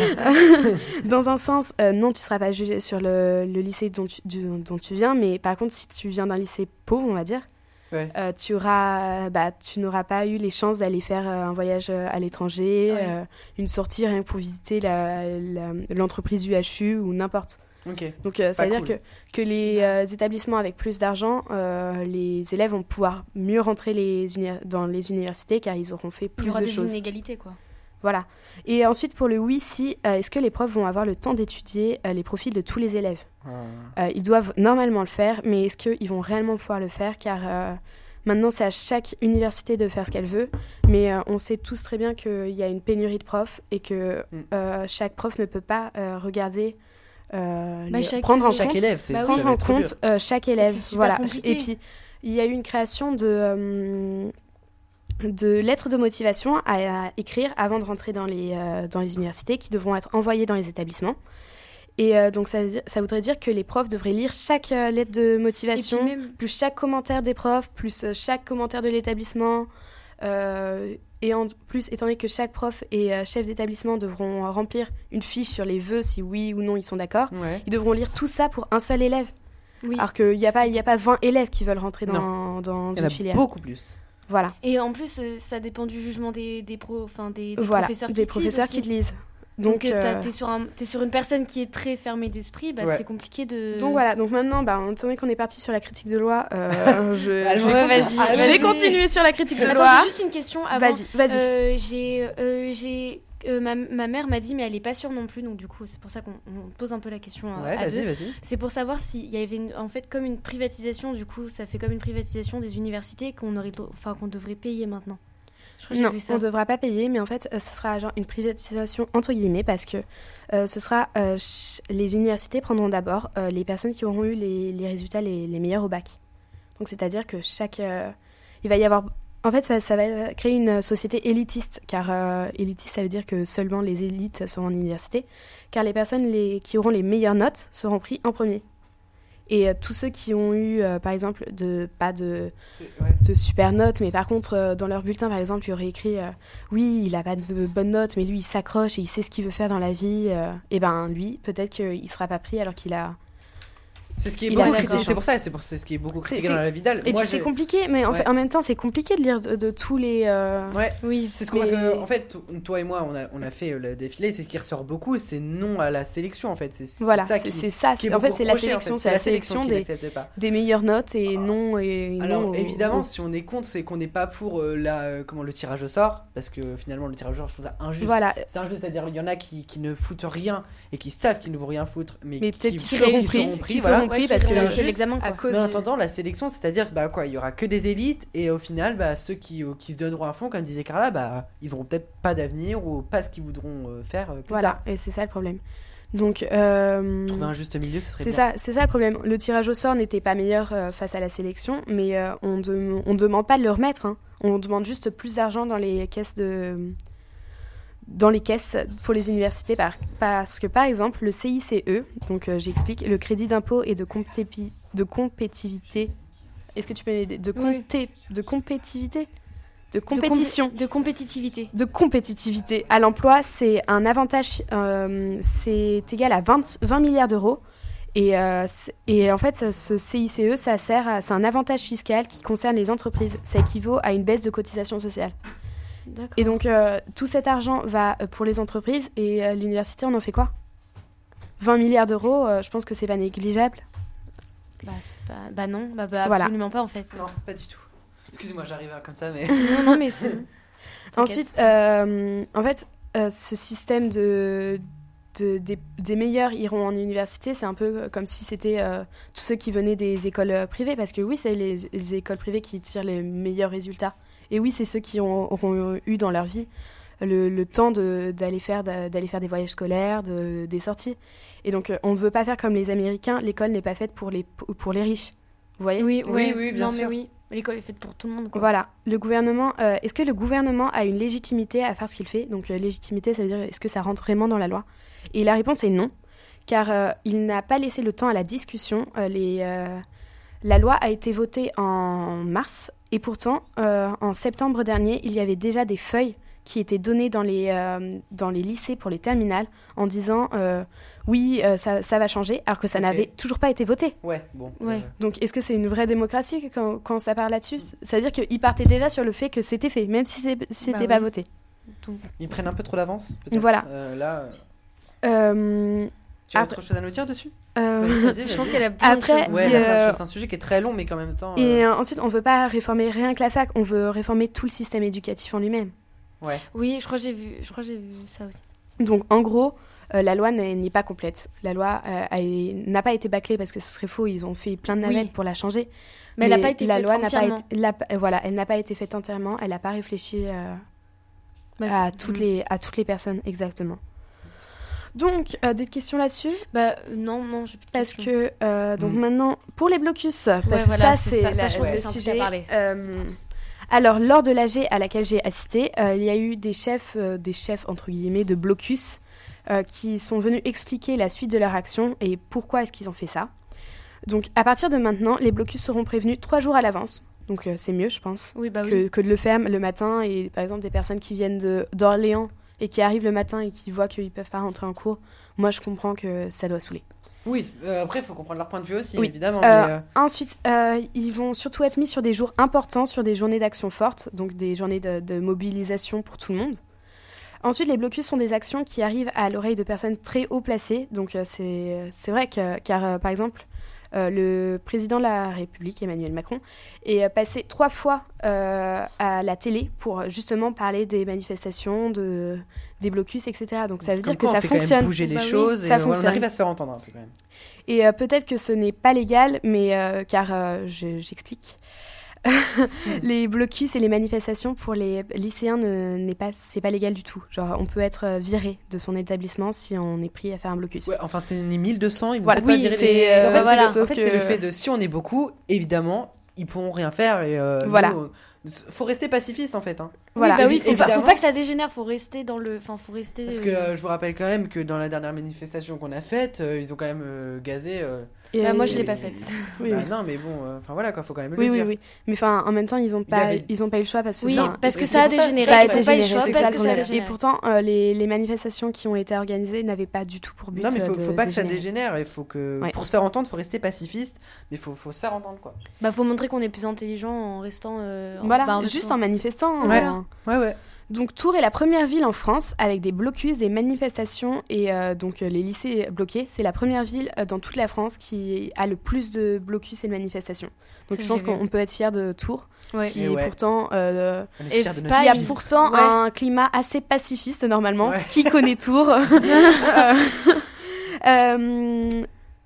Dans un sens, euh, non, tu ne seras pas jugé sur le, le lycée dont tu, du- dont tu viens, mais par contre, si tu viens d'un lycée pauvre, on va dire, Ouais. euh, tu, auras, bah, tu n'auras pas eu les chances d'aller faire euh, un voyage euh, à l'étranger, Ouais. euh, une sortie rien que pour visiter la, la- l'entreprise U H U ou n'importe. Ok. Donc, euh, ça Pas veut cool. dire que, que les euh, établissements avec plus d'argent, euh, les élèves vont pouvoir mieux rentrer les uni- dans les universités car ils auront fait Il y plus aura de des choses. inégalités, quoi. Voilà. Et ensuite, pour le oui, si, euh, est-ce que les profs vont avoir le temps d'étudier euh, les profils de tous les élèves ? Ah. Euh, Ils doivent normalement le faire, mais est-ce qu'ils vont réellement pouvoir le faire ? Car euh, maintenant, c'est à chaque université de faire ce qu'elle veut, mais euh, on sait tous très bien qu'il y a une pénurie de profs et que Mm. euh, chaque prof ne peut pas euh, regarder, euh, Bah, les- chaque- prendre en Chaque compte, élève, c'est Bah ça oui. va prendre en être trop dur. compte euh, chaque élève. c'est super Voilà. compliqué. Et puis, il y a eu une création de, euh, de lettres de motivation à, à écrire avant de rentrer dans les, euh, dans les universités qui devront être envoyées dans les établissements. Et euh, donc, ça, veut dire- ça voudrait dire que les profs devraient lire chaque euh, lettre de Et motivation, puis même, plus chaque commentaire des profs, plus euh, chaque commentaire de l'établissement. Euh, et en plus, étant donné que chaque prof et euh, chef d'établissement devront euh, remplir une fiche sur les vœux, si oui ou non ils sont d'accord, Ouais. ils devront lire tout ça pour un seul élève. oui. Alors qu'il n'y a, pas- il y a pas vingt élèves qui veulent rentrer dans, dans Il y en une a filière. beaucoup plus. Voilà, Et en plus, euh, ça dépend du jugement des, des, pro, enfin, des, des voilà. professeurs des qui te lisent professeurs aussi. qui te lisent. Donc, Donc, euh, t'as- euh, t'es sur, un- t'es sur une personne qui est très fermée d'esprit, bah, Ouais. c'est compliqué de... donc voilà, donc maintenant, bah, étant donné qu'on est parti sur la critique de loi, euh, je, Allez, je ouais, vais, vas-y, continuer- je vas-y. vais continuer sur la critique de Attends, loi. j'ai juste une question avant. Vas-y, vas-y. Euh, j'ai, euh, j'ai, euh, ma, ma mère m'a dit, mais elle est pas sûre non plus, donc du coup, c'est pour ça qu'on on pose un peu la question euh, Ouais, à vas-y, deux. vas-y. C'est pour savoir s'il y avait une- en fait comme une privatisation, du coup, ça fait comme une privatisation des universités qu'on aurait, le droit- enfin qu'on devrait payer maintenant. Je crois que j'ai Non, vu ça. on ne devra pas payer, mais en fait, euh, ce sera genre une privatisation entre guillemets parce que euh, ce sera euh, ch- les universités prendront d'abord euh, les personnes qui auront eu les, les résultats les, les meilleurs au bac. Donc c'est-à-dire que chaque, euh, il va y avoir, en fait, ça, ça va créer une société élitiste, car euh, élitiste, ça veut dire que seulement les élites seront en université, car les personnes les, qui auront les meilleures notes seront pris en premier. Et euh, tous ceux qui ont eu, euh, par exemple, de, pas de, de super notes, mais par contre, euh, dans leur bulletin, par exemple, il y aurait écrit euh, oui, il a pas de bonnes notes, mais lui, il s'accroche et il sait ce qu'il veut faire dans la vie. euh, et ben, lui, peut-être qu'il sera pas pris alors qu'il a. C'est ce qui est Il a beaucoup la critiqué. chance. C'est pour ça, c'est pour c'est ce qui est beaucoup critiqué C'est- dans la Vidal. Et Moi, puis c'est j'ai- compliqué, mais en, Ouais. fait, en même temps, c'est compliqué de lire de, de tous les. euh, Ouais. Oui. C'est ce qu'on parce que Mais- en fait, to- toi et moi, on a on a fait euh, le défilé. C'est ce qui ressort beaucoup, c'est non à la sélection en fait. C'est c'est Voilà, ça c'est qui. c'est ça. qui est c'est- En fait, beaucoup c'est la reproché, en sélection, fait. c'est la sélection qui des, l'acceptait pas. des meilleures notes et non et Alors non au- évidemment, au- si on est contre, c'est qu'on n'est pas pour euh, la euh, comment le tirage au sort, parce que finalement le tirage au sort, je trouve ça injuste. Voilà. C'est injuste, c'est-à-dire il y en a qui, qui ne foutent rien et qui savent qu'ils ne vont rien foutre, mais, Mais peut-être qui, qu'ils seront qui pris, seront pris, qui voilà. compris ouais, parce qu'ils que ont juste c'est l'examen à quoi. cause Mais en du- attendant, la sélection, c'est-à-dire bah quoi, il y aura que des élites et au final, bah ceux qui, euh, qui se donneront à fond, comme disait Carla, bah ils auront peut-être pas d'avenir ou pas ce qu'ils voudront euh, faire euh, plus Voilà, tard. et c'est ça le problème. Donc, euh, Trouver un juste milieu, ce serait c'est bien. ça, c'est ça le problème. Le tirage au sort n'était pas meilleur euh, face à la sélection, mais euh, on ne on demande pas de le remettre. Hein. On demande juste plus d'argent dans les caisses de dans les caisses pour les universités par- parce que par exemple le C I C E, donc euh, j'explique, le crédit d'impôt et de, compéti- de compétitivité. Est-ce que tu peux m'aider de, Oui. compé- de compétitivité de De compé- compétition de compétitivité. de compétitivité à l'emploi, c'est un avantage, euh, c'est égal à vingt, vingt milliards d'euros. Et, euh, c'est- et en fait, ça- ce C I C E, ça sert à- c'est un avantage fiscal qui concerne les entreprises. Ça équivaut à une baisse de cotisation sociale. D'accord. Et donc, euh, tout cet argent va euh, pour les entreprises et euh, l'université, on en fait quoi ? vingt milliards d'euros, euh, je pense que c'est pas négligeable. Bah, c'est pas... bah non, bah, bah Voilà. absolument pas en fait. Non, pas du tout. Excusez-moi, j'arrive à comme ça, mais. non, non, mais c'est... T'inquiète. Ensuite, euh, en fait, euh, ce système de, de- des, des meilleurs iront en université, c'est un peu comme si c'était euh, tous ceux qui venaient des écoles euh, privées, parce que oui, c'est les, les écoles privées qui tirent les meilleurs résultats. Et oui, c'est ceux qui ont- auront eu dans leur vie le, le temps de- d'aller faire, d'aller faire des voyages scolaires, de- des sorties. Et donc, euh, on ne veut pas faire comme les Américains, l'école n'est pas faite pour les, pour les riches. Vous voyez ? Oui, Oui, ouais. oui, bien non, mais sûr. oui. L'école est faite pour tout le monde, quoi. Voilà, le gouvernement, euh, est-ce que le gouvernement a une légitimité à faire ce qu'il fait ? Donc euh, légitimité, ça veut dire est-ce que ça rentre vraiment dans la loi ? Et la réponse est non, car euh, il n'a pas laissé le temps à la discussion. Euh, les, euh, la loi a été votée en mars, et pourtant, euh, en septembre dernier, il y avait déjà des feuilles qui étaient données dans les, euh, dans les lycées pour les terminales, en disant euh, oui, euh, ça, ça va changer, alors que ça Ok. n'avait toujours pas été voté. Ouais, bon. Ouais. euh, Donc, est-ce que c'est une vraie démocratie quand, quand ça parle là-dessus ? Ça veut dire qu'ils partaient déjà sur le fait que c'était fait, même si c'est- c'était Bah pas oui. voté. Donc, Ils prennent un peu trop d'avance, peut-être. Voilà. Euh, là, euh, Euh, tu as Après- autre chose à nous dire dessus euh, Vas-y, vas-y, je vas-y. pense qu'elle a plein Après, de choses. Ouais, il il y y a plein de a- choses. C'est un sujet qui est très long, mais qu'en même temps. Et euh, euh, ensuite, on veut pas réformer rien que la fac, on veut réformer tout le système éducatif en lui-même. Ouais. Oui, je crois que j'ai vu, je crois que j'ai vu ça aussi. Donc, en gros, euh, la loi n'est n'est pas complète. La loi euh, a- n'a pas été bâclée parce que ce serait faux. Ils ont fait plein de navettes Oui. pour la changer. Mais elle n'a pas été la faite loi n'a pas entièrement. été, la- euh, voilà, elle n'a pas été faite entièrement. Elle n'a pas réfléchi euh, Bah, à c'est- toutes mm. les à toutes les personnes exactement. Donc, euh, des questions là-dessus Bah euh, non, non, j'ai plus de parce questions. que euh, donc Mm. maintenant pour les blocus, parce que voilà, ça c'est c'est ça. Ça, la- je pense le que c'est un truc à sujet. parler. Euh, alors lors de l'A G à laquelle j'ai assisté, euh, il y a eu des chefs, euh, des chefs entre guillemets de blocus euh, qui sont venus expliquer la suite de leur action et pourquoi est-ce qu'ils ont fait ça. Donc à partir de maintenant, les blocus seront prévenus trois jours à l'avance. Donc euh, c'est mieux, je pense, Oui, bah que, oui. que de le faire le matin. Et par exemple des personnes qui viennent de d'Orléans et qui arrivent le matin et qui voient qu'ils peuvent pas rentrer en cours, moi je comprends que ça doit saouler. Oui, euh, après, il faut comprendre leur point de vue aussi, Oui. évidemment. Euh, mais, euh, Ensuite, euh, ils vont surtout être mis sur des jours importants, sur des journées d'action forte, donc des journées de, de mobilisation pour tout le monde. Ensuite, les blocus sont des actions qui arrivent à l'oreille de personnes très haut placées. Donc, euh, c'est c'est vrai que, car, euh, par exemple, euh, le président de la République, Emmanuel Macron, est euh, passé trois fois euh, à la télé pour justement parler des manifestations, de, des blocus, et cetera. Donc, ça veut comme dire que quoi, on ça fait quand même fonctionne. bouger les Bah oui, choses ça et euh, ouais, on fonctionne. arrive à se faire entendre un peu quand même. Et euh, peut-être que ce n'est pas légal, mais euh, car euh, je- j'explique. Les blocus et les manifestations pour les lycéens ne n'est pas c'est pas légal du tout. Genre on peut être euh, viré de son établissement si on est pris à faire un blocus. Ouais, enfin, c'est ni mille deux cents, ils vont Voilà. peut-être pas Oui, virer c'est, les... euh, En fait, voilà. c'est le- en fait, Sauf c'est le que- fait de si on est beaucoup, évidemment, ils pourront rien faire et euh, Voilà. nous, on- faut rester pacifiste en fait. Hein. Voilà. Oui, bah oui, faut pas, faut Évidemment. pas que ça dégénère, faut rester dans le. Enfin, faut rester. Parce que euh, euh, je vous rappelle quand même que dans la dernière manifestation qu'on a faite, euh, ils ont quand même euh, gazé. euh, Et, Bah, moi, euh, je l'ai et- pas faite. Oui, bah, oui. non, mais bon, euh, enfin voilà quoi, faut quand même Oui, le oui, dire. oui. Mais enfin, en même temps, ils ont Il y pas, avait- ils ont pas eu le choix parce que. Oui, enfin, parce que c'est ça a pour ça- dégénéré. ça a Ils ont pas eu le dégénéré, choix c'est parce ça que le ça a problème. dégénéré. Et pourtant, euh, les, les manifestations qui ont été organisées n'avaient pas du tout pour but Non, mais faut, de faut pas que ça dégénérer. dégénère. Il faut que Ouais. pour se faire entendre, faut rester pacifiste, mais faut, faut se faire entendre quoi. Bah, faut montrer qu'on est plus intelligent en restant. euh, en- Voilà, bah, en juste restant- en manifestant. Ouais. euh, Ouais, ouais. Donc Tours est la première ville en France avec des blocus, des manifestations et euh, donc euh, les lycées bloqués. C'est la première ville euh, dans toute la France qui a le plus de blocus et de manifestations. Donc Ça, je pense j'ai vu. qu'on peut être fier de Tours, Ouais. qui Et est ouais. pourtant euh, On est Et fiers de nos pas qui a filles. pourtant Ouais. un climat assez pacifiste normalement. Ouais. Qui connaît Tours Euh, euh,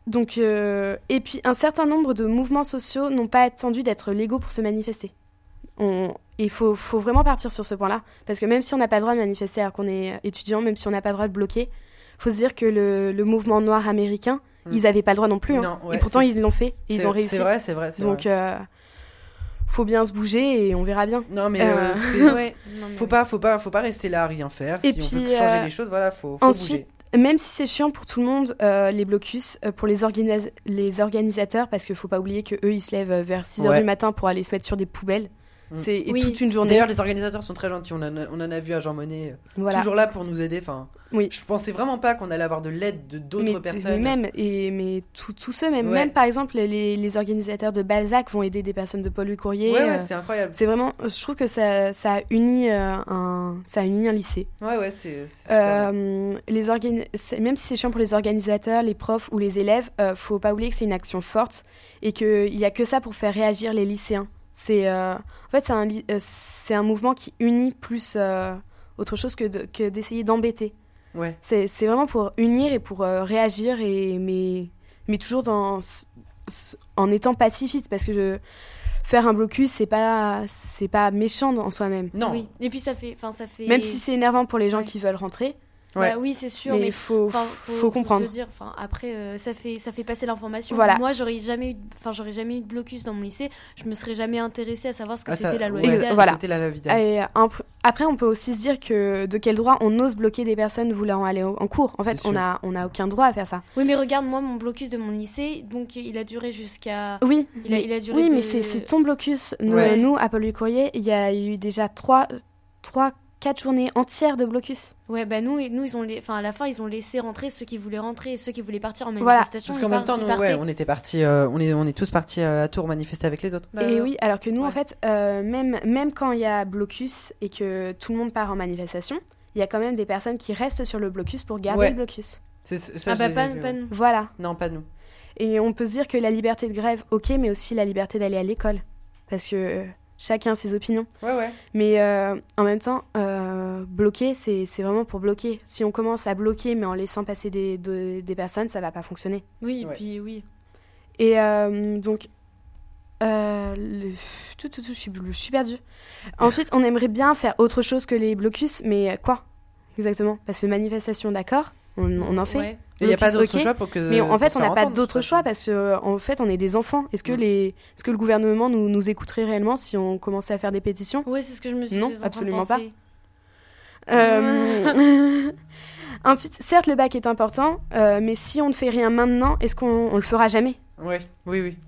Donc, euh, et puis, un certain nombre de mouvements sociaux n'ont pas attendu d'être légaux pour se manifester. On, il faut, faut vraiment partir sur ce point-là. Parce que même si on n'a pas le droit de manifester alors qu'on est étudiant, même si on n'a pas le droit de bloquer, il faut se dire que le, le mouvement noir américain, mmh. ils n'avaient pas le droit non plus. Non, hein. ouais, et pourtant, c'est, ils l'ont fait. Et ils ont réussi. C'est vrai, c'est vrai. C'est Donc, vrai. Euh, faut bien se bouger et on verra bien. Non, mais, Euh, euh, Ouais, non, mais faut, ouais. pas, faut, pas, faut pas rester là à rien faire. Et Si puis, on veut changer euh, les choses, voilà, faut, faut ensuite, bouger. même si c'est chiant pour tout le monde, euh, les blocus, euh, pour les, organis- les organisateurs, parce qu'il faut pas oublier qu'eux, ils se lèvent vers six heures Ouais. du matin pour aller se mettre sur des poubelles. Mm. C'est Oui. toute une journée. D'ailleurs, les organisateurs sont très gentils. On, a, on en a vu à Jean Monnet, euh, Voilà. toujours là pour nous aider. Enfin, Oui. je pensais vraiment pas qu'on allait avoir de l'aide de d'autres mais, personnes. mais même, et, mais tout- tous ceux, même, Ouais. même par exemple, les, les organisateurs de Balzac vont aider des personnes de Paul Courrier. Ouais, ouais, euh, c'est incroyable. c'est vraiment, je trouve que ça, ça, a uni, euh, un, ça a uni un lycée. Ouais, ouais, c'est. c'est super. Euh, les organi- c'est- même si c'est chiant pour les organisateurs, les profs ou les élèves, euh, faut pas oublier que c'est une action forte et qu'il n'y a que ça pour faire réagir les lycéens. C'est, euh, en fait, c'est un, li- euh, c'est un mouvement qui unit plus euh, autre chose que, de- que d'essayer d'embêter. Ouais. C'est, c'est vraiment pour unir et pour euh, réagir, et, mais, mais toujours dans, en étant pacifiste, parce que je, faire un blocus, c'est pas, c'est pas méchant en soi-même. Non. Oui. Et puis ça fait, enfin ça fait. Même si c'est énervant pour les gens Ouais. qui veulent rentrer, Ouais. Bah oui, c'est sûr, mais mais il faut, Enfin, faut comprendre. se dire, enfin, après, euh, ça fait ça fait passer l'information. Voilà. Moi, j'aurais jamais eu, enfin, j'aurais jamais eu de blocus dans mon lycée. Je me serais jamais intéressée à savoir ce que Ah, ça- c'était la loi ouais, Ex- Vidal. voilà. C'était la loi Vidal. Et un p- après, on peut aussi se dire que de quel droit on ose bloquer des personnes voulant aller au- en cours. En fait, C'est on sûr. a, on a aucun droit à faire ça. Oui, mais regarde, moi, mon blocus de mon lycée, donc il a duré jusqu'à. Oui, Il a, mais, il a duré. oui, de- mais c'est, c'est ton blocus. Nous, Ouais. euh, nous, à Paul Courrier, il y a eu déjà trois, trois, quatre journées entières de blocus. Ouais, bah nous, et- nous, ils ont, les... enfin, à la fin, ils ont laissé rentrer ceux qui voulaient rentrer et ceux qui voulaient partir en Voilà. manifestation. Parce ils qu'en même par- temps, ils nous, ouais, partaient. on était partis, euh, on, est, on est tous partis euh, à Tours manifester avec les autres. Bah, Et oui, alors que nous, en ouais. fait, euh, même, même quand il y a blocus et que tout le monde part en manifestation, il y a quand même des personnes qui restent sur le blocus pour garder Ouais. le blocus. C'est, ça, Ah je bah les ai pas, vus, pas ouais. nous. Voilà. Non, pas nous. Et on peut se dire que la liberté de grève, ok, mais aussi la liberté d'aller à l'école. Parce que euh, chacun a ses opinions. Ouais, ouais. Mais euh, en même temps, euh, bloquer, c'est, c'est vraiment pour bloquer. Si on commence à bloquer, mais en laissant passer des, de- des personnes, ça va pas fonctionner. Oui, et Ouais. puis oui. Et euh, donc, euh, le- tout, tout, tout, je suis, je suis perdue. Ensuite, on aimerait bien faire autre chose que les blocus, mais quoi exactement? Parce que manifestation, d'accord, on, on en fait. Ouais. Il n'y a pas Blocus, d'autre ok. choix pour que. Mais en pour fait, se on faire n'a pas entendre, de d'autre toute choix façon. parce que en fait, on est des enfants. Est-ce que Mm. les, est-ce que le gouvernement nous, nous écouterait réellement si on commençait à faire des pétitions? Ouais, c'est ce que je me suis Non, en train de absolument penser. Euh, Ensuite, certes, le bac est important, euh, mais si on ne fait rien maintenant, est-ce qu'on on le fera jamais? Ouais, oui, oui.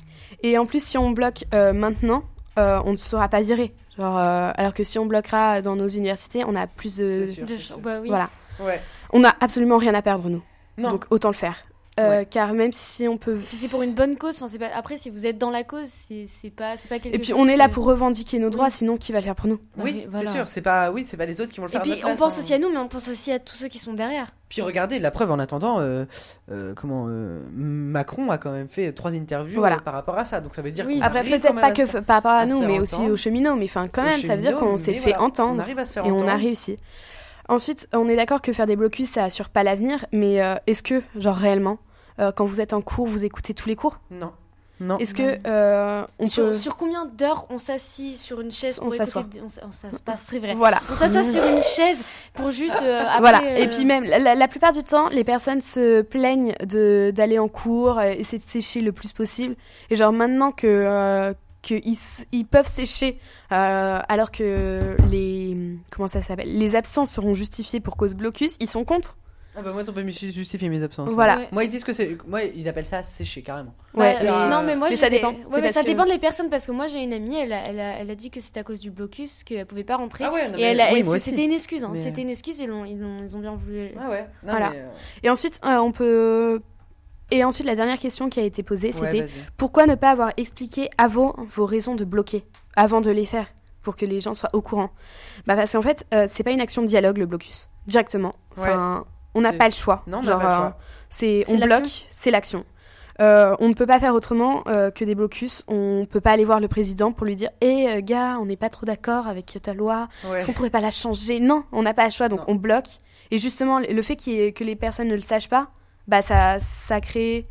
Et en plus, si on bloque euh, maintenant, euh, on ne sera pas viré. Genre, euh, alors que si on bloquera dans nos universités, on a plus de, C'est sûr. De- sûr. Bah oui. voilà, Ouais. on n'a absolument rien à perdre nous. Non. Donc autant le faire. Euh, Ouais. Car même si on peut. Puis c'est pour une bonne cause. Enfin, c'est pas... Après, si vous êtes dans la cause, c'est, c'est pas, c'est pas quelque Et puis chose on est là que- pour revendiquer nos droits, Oui. sinon qui va le faire pour nous? Bah Oui, oui, voilà. c'est sûr. C'est pas, oui, c'est pas les autres qui vont le Et faire. à puis notre on place, pense hein. aussi à nous, mais on pense aussi à tous ceux qui sont derrière. Puis regardez, la preuve en attendant, euh, euh, comment euh, Macron a quand même fait trois interviews Voilà. euh, par rapport à ça. Donc ça veut dire Oui. qu'on Après, arrive peut-être quand même pas à que se faire- f- par rapport à à se nous, faire mais aussi entendre. aux cheminots. Mais enfin, quand aux même, ça veut dire cheminots, qu'on s'est mais fait voilà, entendre On arrive à se faire et on entendre. a réussi. Ensuite, on est d'accord que faire des blocus, ça assure pas l'avenir, mais euh, est-ce que, genre réellement, euh, quand vous êtes en cours, vous écoutez tous les cours? Non, non. Est-ce que euh, on sur, peut... sur combien d'heures on s'assit sur une chaise On pour écouter s'assoit. des- on, s- on s'assoit pas, c'est vrai. Voilà. On s'assoit sur une chaise pour juste euh, après, Voilà. Et euh, puis même, la, la plupart du temps, les personnes se plaignent de d'aller en cours, euh, essayer de sécher le plus possible. Et genre maintenant que euh, que ils, s- ils peuvent sécher, euh, alors que les comment ça s'appelle, les absences seront justifiées pour cause blocus, ils sont contre. Ah bah moi, on peut me justifier mes absences. Voilà. Ouais. Moi, ils disent que c'est. Moi, ils appellent ça sécher carrément. Ouais. Bah, mais- euh, non mais moi mais j'ai ça des- dépend. ouais, C'est mais parce ça que- dépend des personnes parce que moi j'ai une amie, elle a, elle a, elle a dit que c'était à cause du blocus qu'elle pouvait pas rentrer. Ah ouais, non, Et mais- elle a- oui, elle- moi aussi. c'était une excuse, hein. Mais- C'était une excuse, ils, l'ont, ils, l'ont, ils ont bien voulu. Ah ouais. Non, Voilà. mais, euh, Et ensuite, euh, on peut. Et ensuite, la dernière question qui a été posée, ouais, c'était vas-y. pourquoi ne pas avoir expliqué avant vos raisons de bloquer, avant de les faire, pour que les gens soient au courant? Bah parce qu'en fait, euh, c'est pas une action de dialogue le blocus, directement. Enfin, on n'a c'est- pas le choix. Non, on n'a Genre, pas le euh, choix. c'est C'est on l'action. bloque, c'est l'action. Euh, on ne peut pas faire autrement euh, que des blocus. On peut pas aller voir le président pour lui dire hé hey, gars, on n'est pas trop d'accord avec ta loi, Ouais. est-ce qu'on pourrait pas la changer? Non, on n'a pas le choix, donc Non. on bloque. Et justement, le fait qu'il y ait- que les personnes ne le sachent pas, bah ça, ça crée,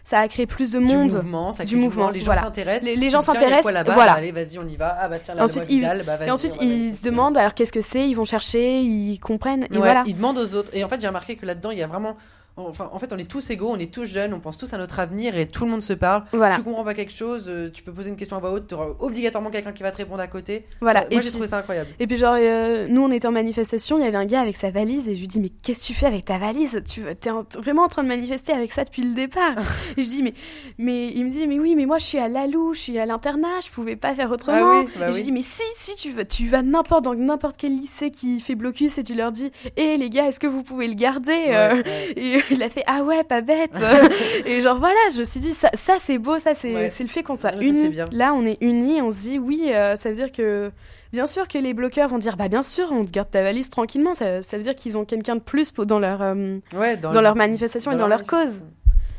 ça a créé plus de monde. Du mouvement, ça crée du du mouvement, mouvement, les gens voilà. s'intéressent. Les, les gens Tiens, il y a s'intéressent, quoi là-bas voilà. Allez, vas-y, on y va. Ah bah tiens, la Et ensuite, loi Vidal, bah, vas-y, Et ensuite, on va ils mettre- se demandent alors qu'est-ce que c'est, ils vont chercher, ils comprennent, et Ouais, voilà. ils demandent aux autres. Et en fait, j'ai remarqué que là-dedans, il y a vraiment. Enfin, en fait, on est tous égaux, on est tous jeunes, on pense tous à notre avenir et tout le monde se parle. Voilà. Tu comprends pas quelque chose, euh, tu peux poser une question à voix haute, tu auras obligatoirement quelqu'un qui va te répondre à côté. Voilà. Euh, Et moi, j'ai puis- trouvé ça incroyable. Et puis genre, euh, nous on était en manifestation, il y avait un gars avec sa valise et je lui dis mais qu'est-ce que tu fais avec ta valise? Tu es vraiment en train de manifester avec ça depuis le départ? Et je dis mais, mais il me dit mais oui mais moi je suis à Lalou, je suis à l'internat, je pouvais pas faire autrement. Ah oui, bah et je oui. dis mais si si tu vas, tu vas n'importe dans n'importe quel lycée qui fait blocus et tu leur dis hé les gars est-ce que vous pouvez le garder? Ouais, Euh, ouais. Et il a fait ah ouais pas bête. Et genre voilà je me suis dit ça, ça c'est beau, ça c'est Ouais. c'est le fait qu'on soit Non, mais ça, c'est unis. bien. Là on est unis, on se dit oui euh, ça veut dire que bien sûr que les bloqueurs vont dire bah bien sûr on te garde ta valise tranquillement, ça, ça veut dire qu'ils ont quelqu'un de plus pour- dans leur euh, Ouais, dans, le- leur manifestation et dans leur cause. manifestation.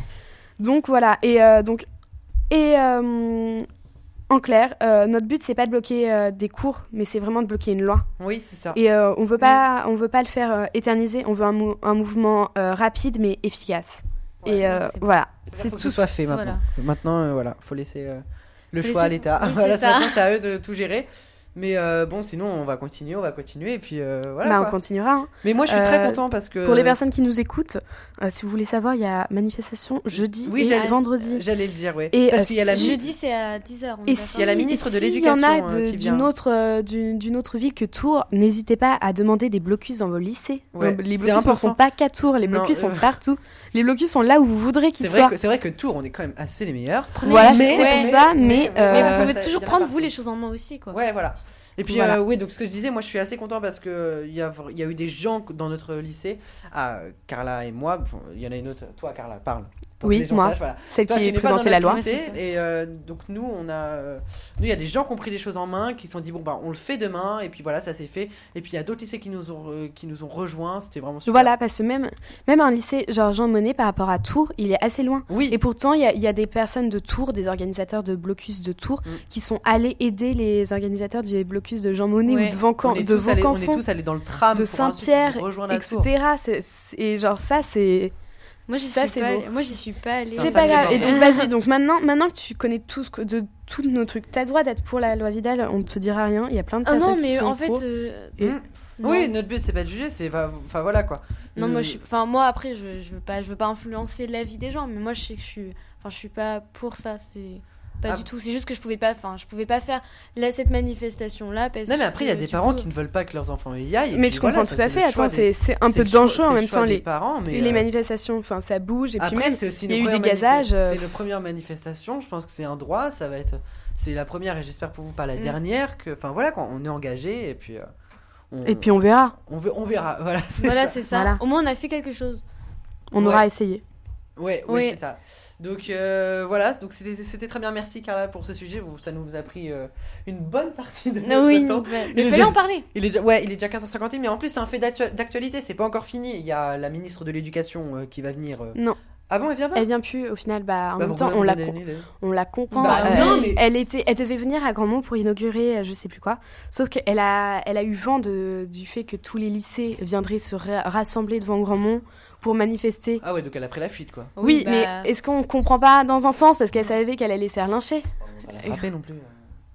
Donc voilà et euh, donc et euh, en clair euh, notre but c'est pas de bloquer euh, des cours mais c'est vraiment de bloquer une loi. Oui, c'est ça. Et euh, on veut pas on veut pas le faire euh, éterniser, on veut un, mou- un mouvement euh, rapide mais efficace. Ouais, et euh, c'est bon. voilà, C'est c'est faut que tout. ce soit fait maintenant. Voilà. Maintenant, euh, voilà, faut laisser euh, le Faut choix à laisser- l'État. oui, Voilà, c'est ça. maintenant, c'est à eux de tout gérer. Mais euh, bon, sinon, on va continuer, on va continuer. Et puis euh, voilà. Bah, on quoi. continuera. Hein. Mais moi, je suis très Euh, content parce que. Pour les personnes qui nous écoutent, euh, si vous voulez savoir, il y a manifestation jeudi Oui, et j'allais- vendredi. J'allais le dire, oui. Et, Parce euh, qu'il y a la si- mi- Jeudi, c'est à dix heures. Et Il y a la si- ministre et de s'il l'Éducation, y en a hein, de- qui vient. d'une autre, euh, d'une, d'une autre ville que Tours, n'hésitez pas à demander des blocus dans vos lycées. Ouais, Donc, les c'est blocus ne important. sont pas qu'à Tours, les Non, blocus euh, sont partout. Les blocus sont là où vous voudrez qu'ils C'est vrai, soient. que, c'est vrai que Tours, on est quand même assez les meilleurs. Voilà, Mais- c'est ouais, pour ça, mais, mais- euh, Mais Ouais, vous pouvez ça- toujours il y en a prendre, partout. vous, les choses en main aussi, quoi. Ouais, voilà. Et puis, Voilà. euh, oui, donc ce que je disais, moi je suis assez content parce que euh, il y, a, il y a eu des gens dans notre lycée, ah, Carla et moi, enfin, il y en a une autre, toi Carla, parle. Pour Oui, que les gens moi. sachent, voilà. Celle Toi, qui tu est n'es pas dans présenté la notre loi. lycée, Ouais, c'est ça. et euh, donc nous, on a, euh, nous, il y a des gens qui ont pris les choses en main, qui se sont dit bon bah on le fait demain, et puis voilà, ça s'est fait. Et puis il y a d'autres lycées qui nous ont, euh, qui nous ont rejoints, c'était vraiment super. Voilà, parce que même, même un lycée, genre Jean Monnet, par rapport à Tours, il est assez loin. Oui. Et pourtant, il y a, il y a des personnes de Tours, des organisateurs de blocus de Tours, Mm. qui sont allés aider les organisateurs du blocus de Jean Monnet Ouais. ou de, Vancan, on est de tous allés, on est Vaucanson, tous allés dans le tram de pour ensuite Saint-Pierre, rejoindre la Tour. et cetera. C'est- c'est- Et genre ça, c'est... Moi, j'y Ça, suis c'est pas. beau. Moi, j'y suis pas allée. C'est un C'est pas sacré grave. Et bordel. donc vas-y, donc maintenant, maintenant que tu connais tout ce que, de tous nos trucs, t'as le droit d'être pour la loi Vidal, on ne te dira rien, il y a plein de Ah personnes non, qui mais sont en fait. pour. euh, Et- Mm. non. Oui, notre but c'est pas de juger, c'est enfin enfin, voilà quoi. Non, Euh, moi, je suis... enfin, moi après, je, je veux pas, je veux pas influencer la vie des gens, mais moi, je sais que je suis, enfin, je suis pas pour ça. C'est pas Ah. du tout. C'est juste que je pouvais pas, enfin, je pouvais pas faire là cette manifestation là parce Non mais après il y a que, des du parents coup- qui ne veulent pas que leurs enfants y aillent. et Mais puis je voilà, comprends ça, tout à c'est fait. le choix Attends, des- c'est c'est un c'est peu le choix- dangereux en c'est le même choix temps des les, parents, mais les euh, manifestations. Enfin, ça bouge et puis Après même. c'est aussi il y a une eu des première gazages, manif- euh. C'est la première manifestation, je pense que c'est un droit, ça va être c'est la première et j'espère pour vous pas la Mm. dernière que enfin voilà quoi, on est engagé et puis euh, on, Et puis on verra. on, ve- on verra voilà. c'est Voilà, ça. c'est ça. Voilà. Au moins, on a fait quelque chose. On Ouais. aura essayé. Ouais, Oui. oui, c'est ça. Donc euh, voilà, donc c'était c'était très bien, merci Carla pour ce sujet, vous, ça nous a pris euh, une bonne partie de notre Oui, temps. mais Il est il fallait déjà- en parler. Il est déjà, ouais, il est déjà quinze heures cinquante et un, mais en plus c'est un fait d'actu- d'actualité, c'est pas encore fini. Il y a la ministre de l'Éducation euh, qui va venir. euh. Non, Ah bon, elle vient pas elle vient plus au final. Bah, en Bah, même pourquoi temps, on la, vous co- donnez les- on la comprend. Bah, euh, non, elle, mais- elle était, elle devait venir à Grandmont pour inaugurer, euh, je sais plus quoi. Sauf qu'elle a, elle a eu vent de, du fait que tous les lycées viendraient se ra- rassembler devant Grandmont pour manifester. Ah ouais, donc elle a pris la fuite quoi. Oui, bah, mais est-ce qu'on comprend pas dans un sens parce qu'elle savait qu'elle allait se faire lyncher? On va la frapper non plus. euh.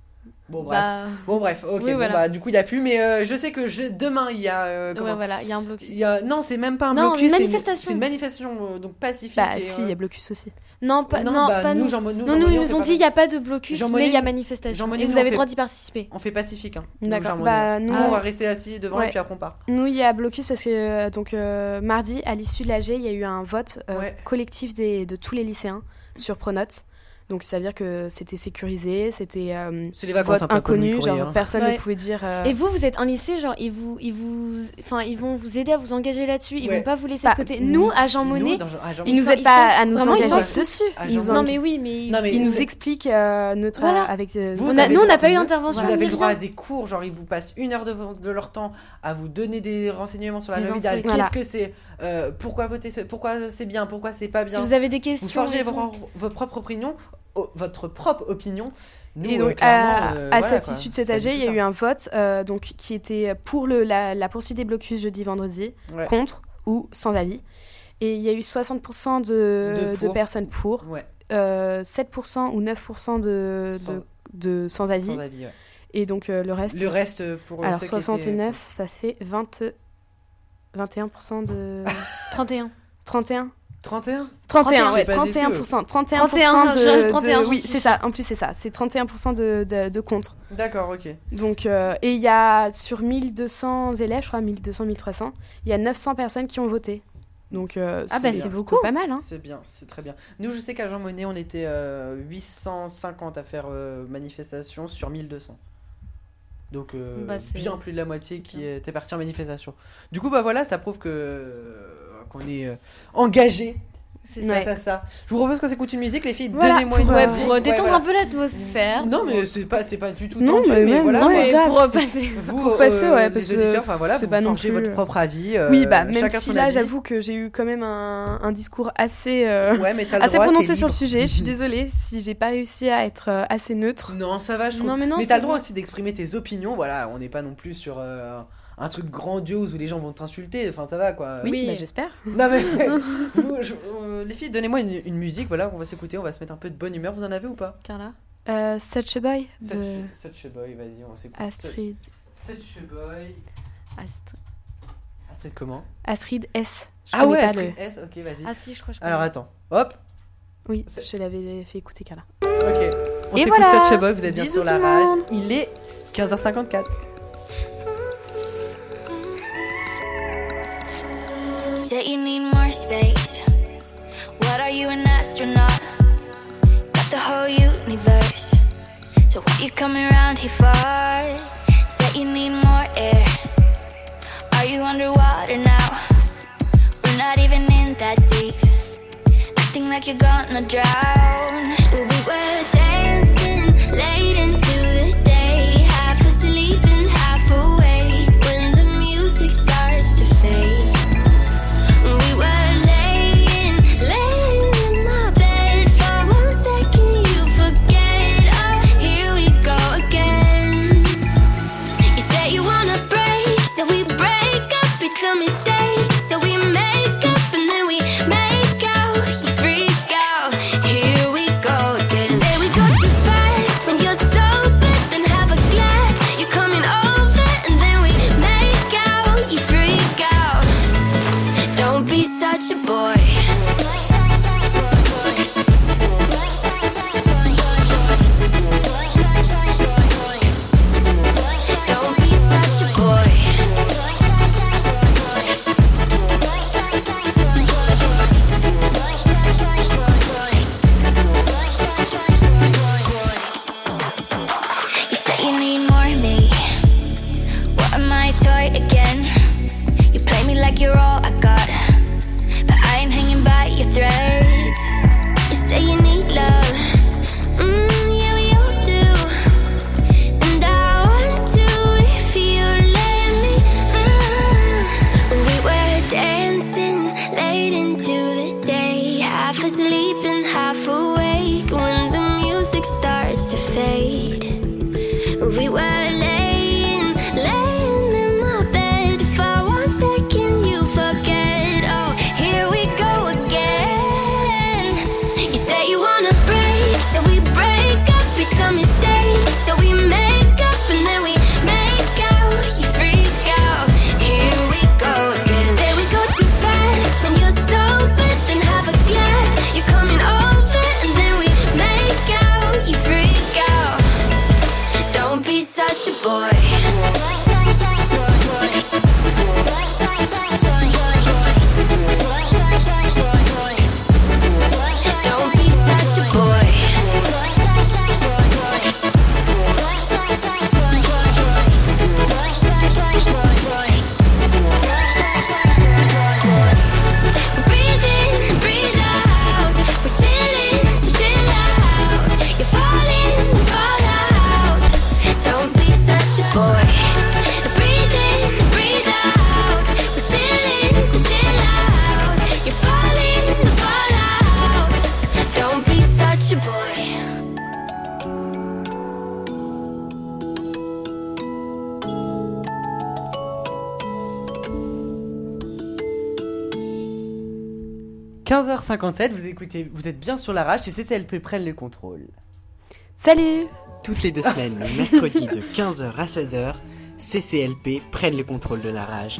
Bon bref. bah, Bon bref, ok, Oui, bon, voilà. bah du coup il y a plus, mais euh, je sais que je- demain il y a. euh, comment- ouais, voilà, il y a un blocus. il y a... Non, c'est même pas un Non, blocus, une c'est manifestation. C'est une manifestation euh, donc pacifique. Bah et, si, euh, il y a blocus aussi. Non, pas, non, non, bah, pas nous, nous. Jean, Mo- nous, Non, Jean nous, Monnet, ils on nous fait ont pas- dit il n'y a pas de blocus, Jean mais Monnet, il y a nous- manifestation. Jean Monnet, Et nous, vous on avez fait- le droit d'y participer. On fait pacifique. Hein. nous, D'accord. Jean Monnet. Bah, nous, Nous, on va rester assis devant Ouais. et puis après on part. Nous, il y a blocus parce que euh, donc euh, mardi, à l'issue de l'A G, il y a eu un vote euh, Ouais. collectif des, de tous les lycéens sur Pronote. Donc ça veut dire que c'était sécurisé, c'était euh, C'est les vacances vote un peu comme les inconnu, courriers, genre hein. personne Ouais. ne pouvait dire. euh, Et vous, vous êtes un lycée, genre, ils, vous, ils, vous, enfin, ils vont vous aider à vous engager là-dessus, ils Ouais. vont pas vous laisser Bah, de côté. Nous, à Jean Nous, Monnet, dans- à Jean ils Monnet. nous s'en- aident ils pas s'en- à nous vraiment, ils s'en engager foutent. dessus. Ah, Ils nous, Jean non en- mais oui, mais, Non, mais ils nous vous- expliquent euh, notre Voilà. avec. euh, Vous on a, avez nous, on le n'a droit- pas eu vous- d'intervention. Vous avez ni le droit à rien. des cours, genre ils vous passent une heure de, de leur temps à vous donner des renseignements sur la Des loi Vidal. infos. Qu'est-ce Voilà. que c'est euh, Pourquoi voter ce- Pourquoi c'est bien Pourquoi c'est pas bien Si vous avez des Vous questions, forgez et tout. vos, vos propres opinions, oh, votre propre opinion. Nous, Et euh, donc, clairement, à, euh, à voilà, cette quoi. issue de C'est cet pas A du G, tout il y a ça. eu un vote euh, donc, qui était pour le, la, la poursuite des blocus jeudi, vendredi, Ouais. contre ou sans avis. Et il y a eu soixante pour cent de, De pour. de personnes pour, Ouais, euh, sept pour cent ou neuf pour cent de, Sans- de, de sans avis. sans avis. Ouais. Et donc euh, le reste. Le reste pour Alors ceux qui soixante-neuf, ça fait vingt, vingt et un pour cent de. trente et un. trente et un étaient... trente et un trente et un, J'ai ouais, pas trente et un dit pour cent. trente et un pour cent trente et un, de, je- de- trente et un, oui, j'en c'est suis ça. En plus, c'est ça. C'est trente et un pour cent de, de, de contre. D'accord, ok. Donc, euh, et il y a sur mille deux cents élèves, je crois, mille deux cents, mille trois cents, il y a neuf cents personnes qui ont voté. Donc, euh, Ah bah, c'est beaucoup. pas mal, hein. C'est bien, c'est très bien. Nous, je sais qu'à Jean Monnet, on était euh, huit cent cinquante à faire euh, manifestation sur mille deux cents. Donc, euh, Bah, c'est- bien plus de la moitié c'est qui bien. était parti en manifestation. Du coup, bah voilà, ça prouve que euh, qu'on est euh, engagé C'est Ouais. face à ça. Je vous propose qu'on s'écoute une musique, les filles. Voilà, Donnez-moi pour, une euh, Ouais, musique. pour euh, détendre voilà. un peu l'atmosphère. Non, mais c'est pas, c'est pas du tout Non, tendu, mais mais, même, voilà. Non, ouais, mais grave. pour repasser. Vous, Pour passer, euh, ouais, les parce que auditeurs, enfin voilà, c'est vous pas non forgez plus, votre euh, propre avis. euh, Oui, bah, même chacun si son là, avis. j'avoue que j'ai eu quand même un, un discours assez, euh, Ouais, mais t'as le assez droit, prononcé t'es sur le libre. sujet. Je suis désolée si j'ai pas réussi à être euh, assez neutre. Non, ça va, je trouve. Non, mais non, mais c'est t'as le droit bon. aussi d'exprimer tes opinions. Voilà, on n'est pas non plus sur euh, un truc grandiose où les gens vont t'insulter. Enfin, ça va quoi. Oui, Oui. bah, j'espère. Non, mais vous, je- euh, les filles, donnez-moi une, une musique. Voilà, on va s'écouter. On va se mettre un peu de bonne humeur. Vous en avez ou pas? Carla. Euh, Such a Boy de Such a Boy, vas-y, on s'écoute. Astrid. Such a Boy. Ast... Astrid comment? Astrid S. Je Ah connais ouais, pas Astrid le- S. Ok, vas-y. Ah si, je crois que je Alors connais. attends. Hop. Oui, C'est- je l'avais fait écouter, Carla. Ok. On Et s'écoute voilà. Such a Boy. Vous êtes bien Bisous sur la tout le rage. monde. Il est quinze heures cinquante-quatre. Say you need more space. What are you, an astronaut? Got the whole universe. So what you coming around here for? Say you need more air. Are you underwater now? We're not even in that deep. Acting like you're gonna drown. We were dancing late into the day, half asleep and half awake when the music starts to fade. We were laying, laying in my bed. For one second you forget. Oh, here we go again. You say you wanna break, so we break up. It's a mistake, so we make up and then we make out. You freak out. Here we go again. Say we go too fast when you're sober, then have a glass. You're coming over and then we make out. You freak out. Don't be such a boy. Don't be such a boy. You say you need more of me. What am I, a toy again? You play me like you're all I got, but I ain't hanging by your threads. You say you need love, mm, yeah we all do, and I want to if you let me. Ah. We were dancing late into the day, half asleep and half awake when the music starts to fade. We were laying, laying in my bed. For one second you forget. Oh, here we go again. You say you wanna break, so we break up. It's a mistake, so we make up and then we make out. You freak out. Here we go again. Say we go too fast when you're sober, then have a glass. You're coming quinze heures cinquante-sept, vous écoutez, vous êtes bien sur la rage et C C L P prennent le contrôle. Salut. Toutes les deux semaines, le mercredi de quinze heures à seize heures, C C L P prennent le contrôle de la rage.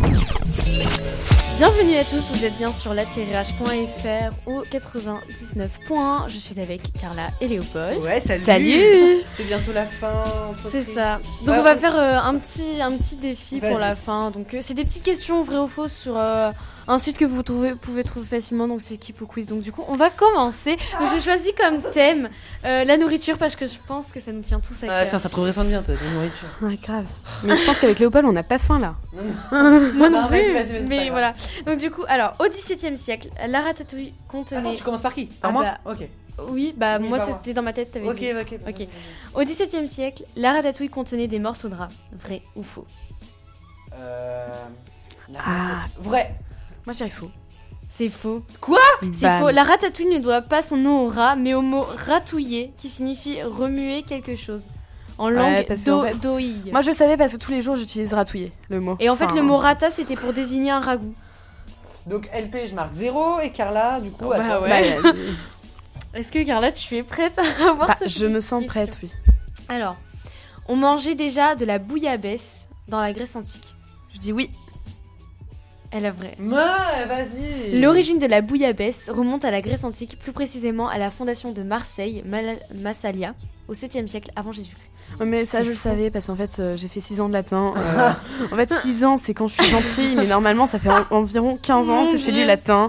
Bienvenue à tous, vous êtes bien sur la tiret rage point f r au quatre-vingt-dix-neuf point un. Je suis avec Carla et Léopold. Ouais, salut. Salut. C'est bientôt la fin. C'est entreprise. ça. Donc Ouais, on va on- faire euh, un petit un petit défi Vas-y. pour la fin. Donc euh, c'est des petites questions vraies ou fausses sur euh, un site que vous trouvez, pouvez trouver facilement. Donc c'est Keep ou Quiz. Donc du coup on va commencer. Donc j'ai choisi comme thème euh, la nourriture parce que je pense que ça nous tient tous à cœur. Ah, tiens, ça te ressemble bien, toi, la nourriture. Ouais, grave. Mais je pense qu'avec Léopold, on n'a pas faim là. Moi non Non, plus. vas-y, vas-y, vas-y, c'est pas Mais grave. voilà. Donc du coup alors au dix-septième siècle la ratatouille contenait. Attends, tu commences par qui Par Ah moi bah, Ok. Oui bah Oui, moi par moi. c'était dans ma tête. T'avais Ok, dit. ok. Ok. Au dix-septième siècle la ratatouille contenait des morceaux de rat. Vrai ou faux? Euh. la- Ah. Vrai. Moi, je dirais faux. C'est faux. C'est Bam. faux. La ratatouille ne doit pas son nom au rat, mais au mot ratouiller, qui signifie remuer quelque chose. En Ouais, langue parce do- qu'en fait- doï. Moi, je le savais parce que tous les jours, j'utilise ratouiller, le mot. Et en fait, Enfin, le mot rata, c'était pour désigner un ragoût. Donc L P, je marque zéro et Carla, du coup, à Bah toi. ouais. bah, Est-ce que Carla, tu es prête à avoir bah, cette je me petite sens question prête, oui. Alors, on mangeait déjà de la bouillabaisse dans la Grèce antique. Je dis oui. Elle est vraie. Ouais, vas-y. L'origine de la bouillabaisse remonte à la Grèce antique, plus précisément à la fondation de Marseille, Mal- Massalia, au septième siècle avant Jésus-Christ. Ouais, mais ça, C'est je le fou. savais parce qu'en fait, euh, j'ai fait six ans de latin. euh, en fait, six ans, c'est quand je suis gentille, mais normalement, ça fait en- environ quinze ans Mon que je fais Dieu. du latin.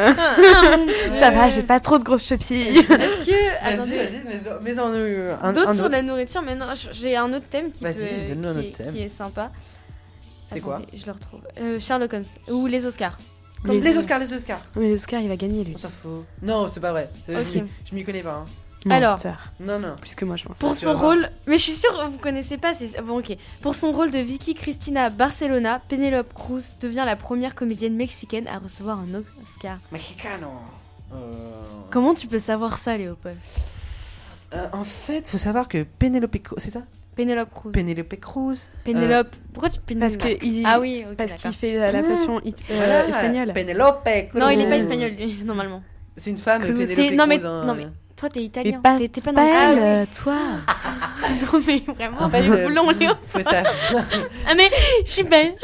Ça va, j'ai pas trop de grosses chepilles. Est-ce que. Vas-y, Attendez. vas-y, mais, mais en euh, un, D'autres un sur autre. la nourriture, mais non, j- j'ai un autre thème qui, Vas-y, peut- donne-nous un qui, autre est, thème. qui est sympa. C'est quoi? Attendez, je le retrouve. Euh, Sherlock Holmes ou les Oscars. Les- Les Oscars, les Oscars. Mais l'Oscar, il va gagner, lui. On s'en fout. Non, c'est pas vrai. Euh, Ok. Je, je m'y connais pas. Hein. Alors. Menteur. Non, non. Plus que moi, je pense. Pour tu son vas voir. rôle, mais je suis sûre que vous connaissez pas. C'est bon, ok. Pour son rôle de Vicky Cristina Barcelona, Penélope Cruz devient la première comédienne mexicaine à recevoir un Oscar. Mexicano. Euh... Comment tu peux savoir ça, Léopold? Euh, en fait, faut savoir que Penelope Cruz, c'est ça? Pénélope Cruz. Penelope Cruz. Pénélope. Pourquoi tu Parce Pénélope que il... Ah oui, ok. parce d'accord. qu'il fait la, la façon it- euh, Voilà, espagnole. Penelope Cruz. Non, il est pas espagnol lui, normalement. C'est une femme, Cruz. Penelope C'est- Cruz. non, mais- hein. non, mais- Toi, t'es Mais italien. pas, T'es t'es pas pas dans elle, le- euh, toi. Non, mais vraiment. En fait, pas euh, boulon, Léo. faut ça. Ah, mais je suis belle.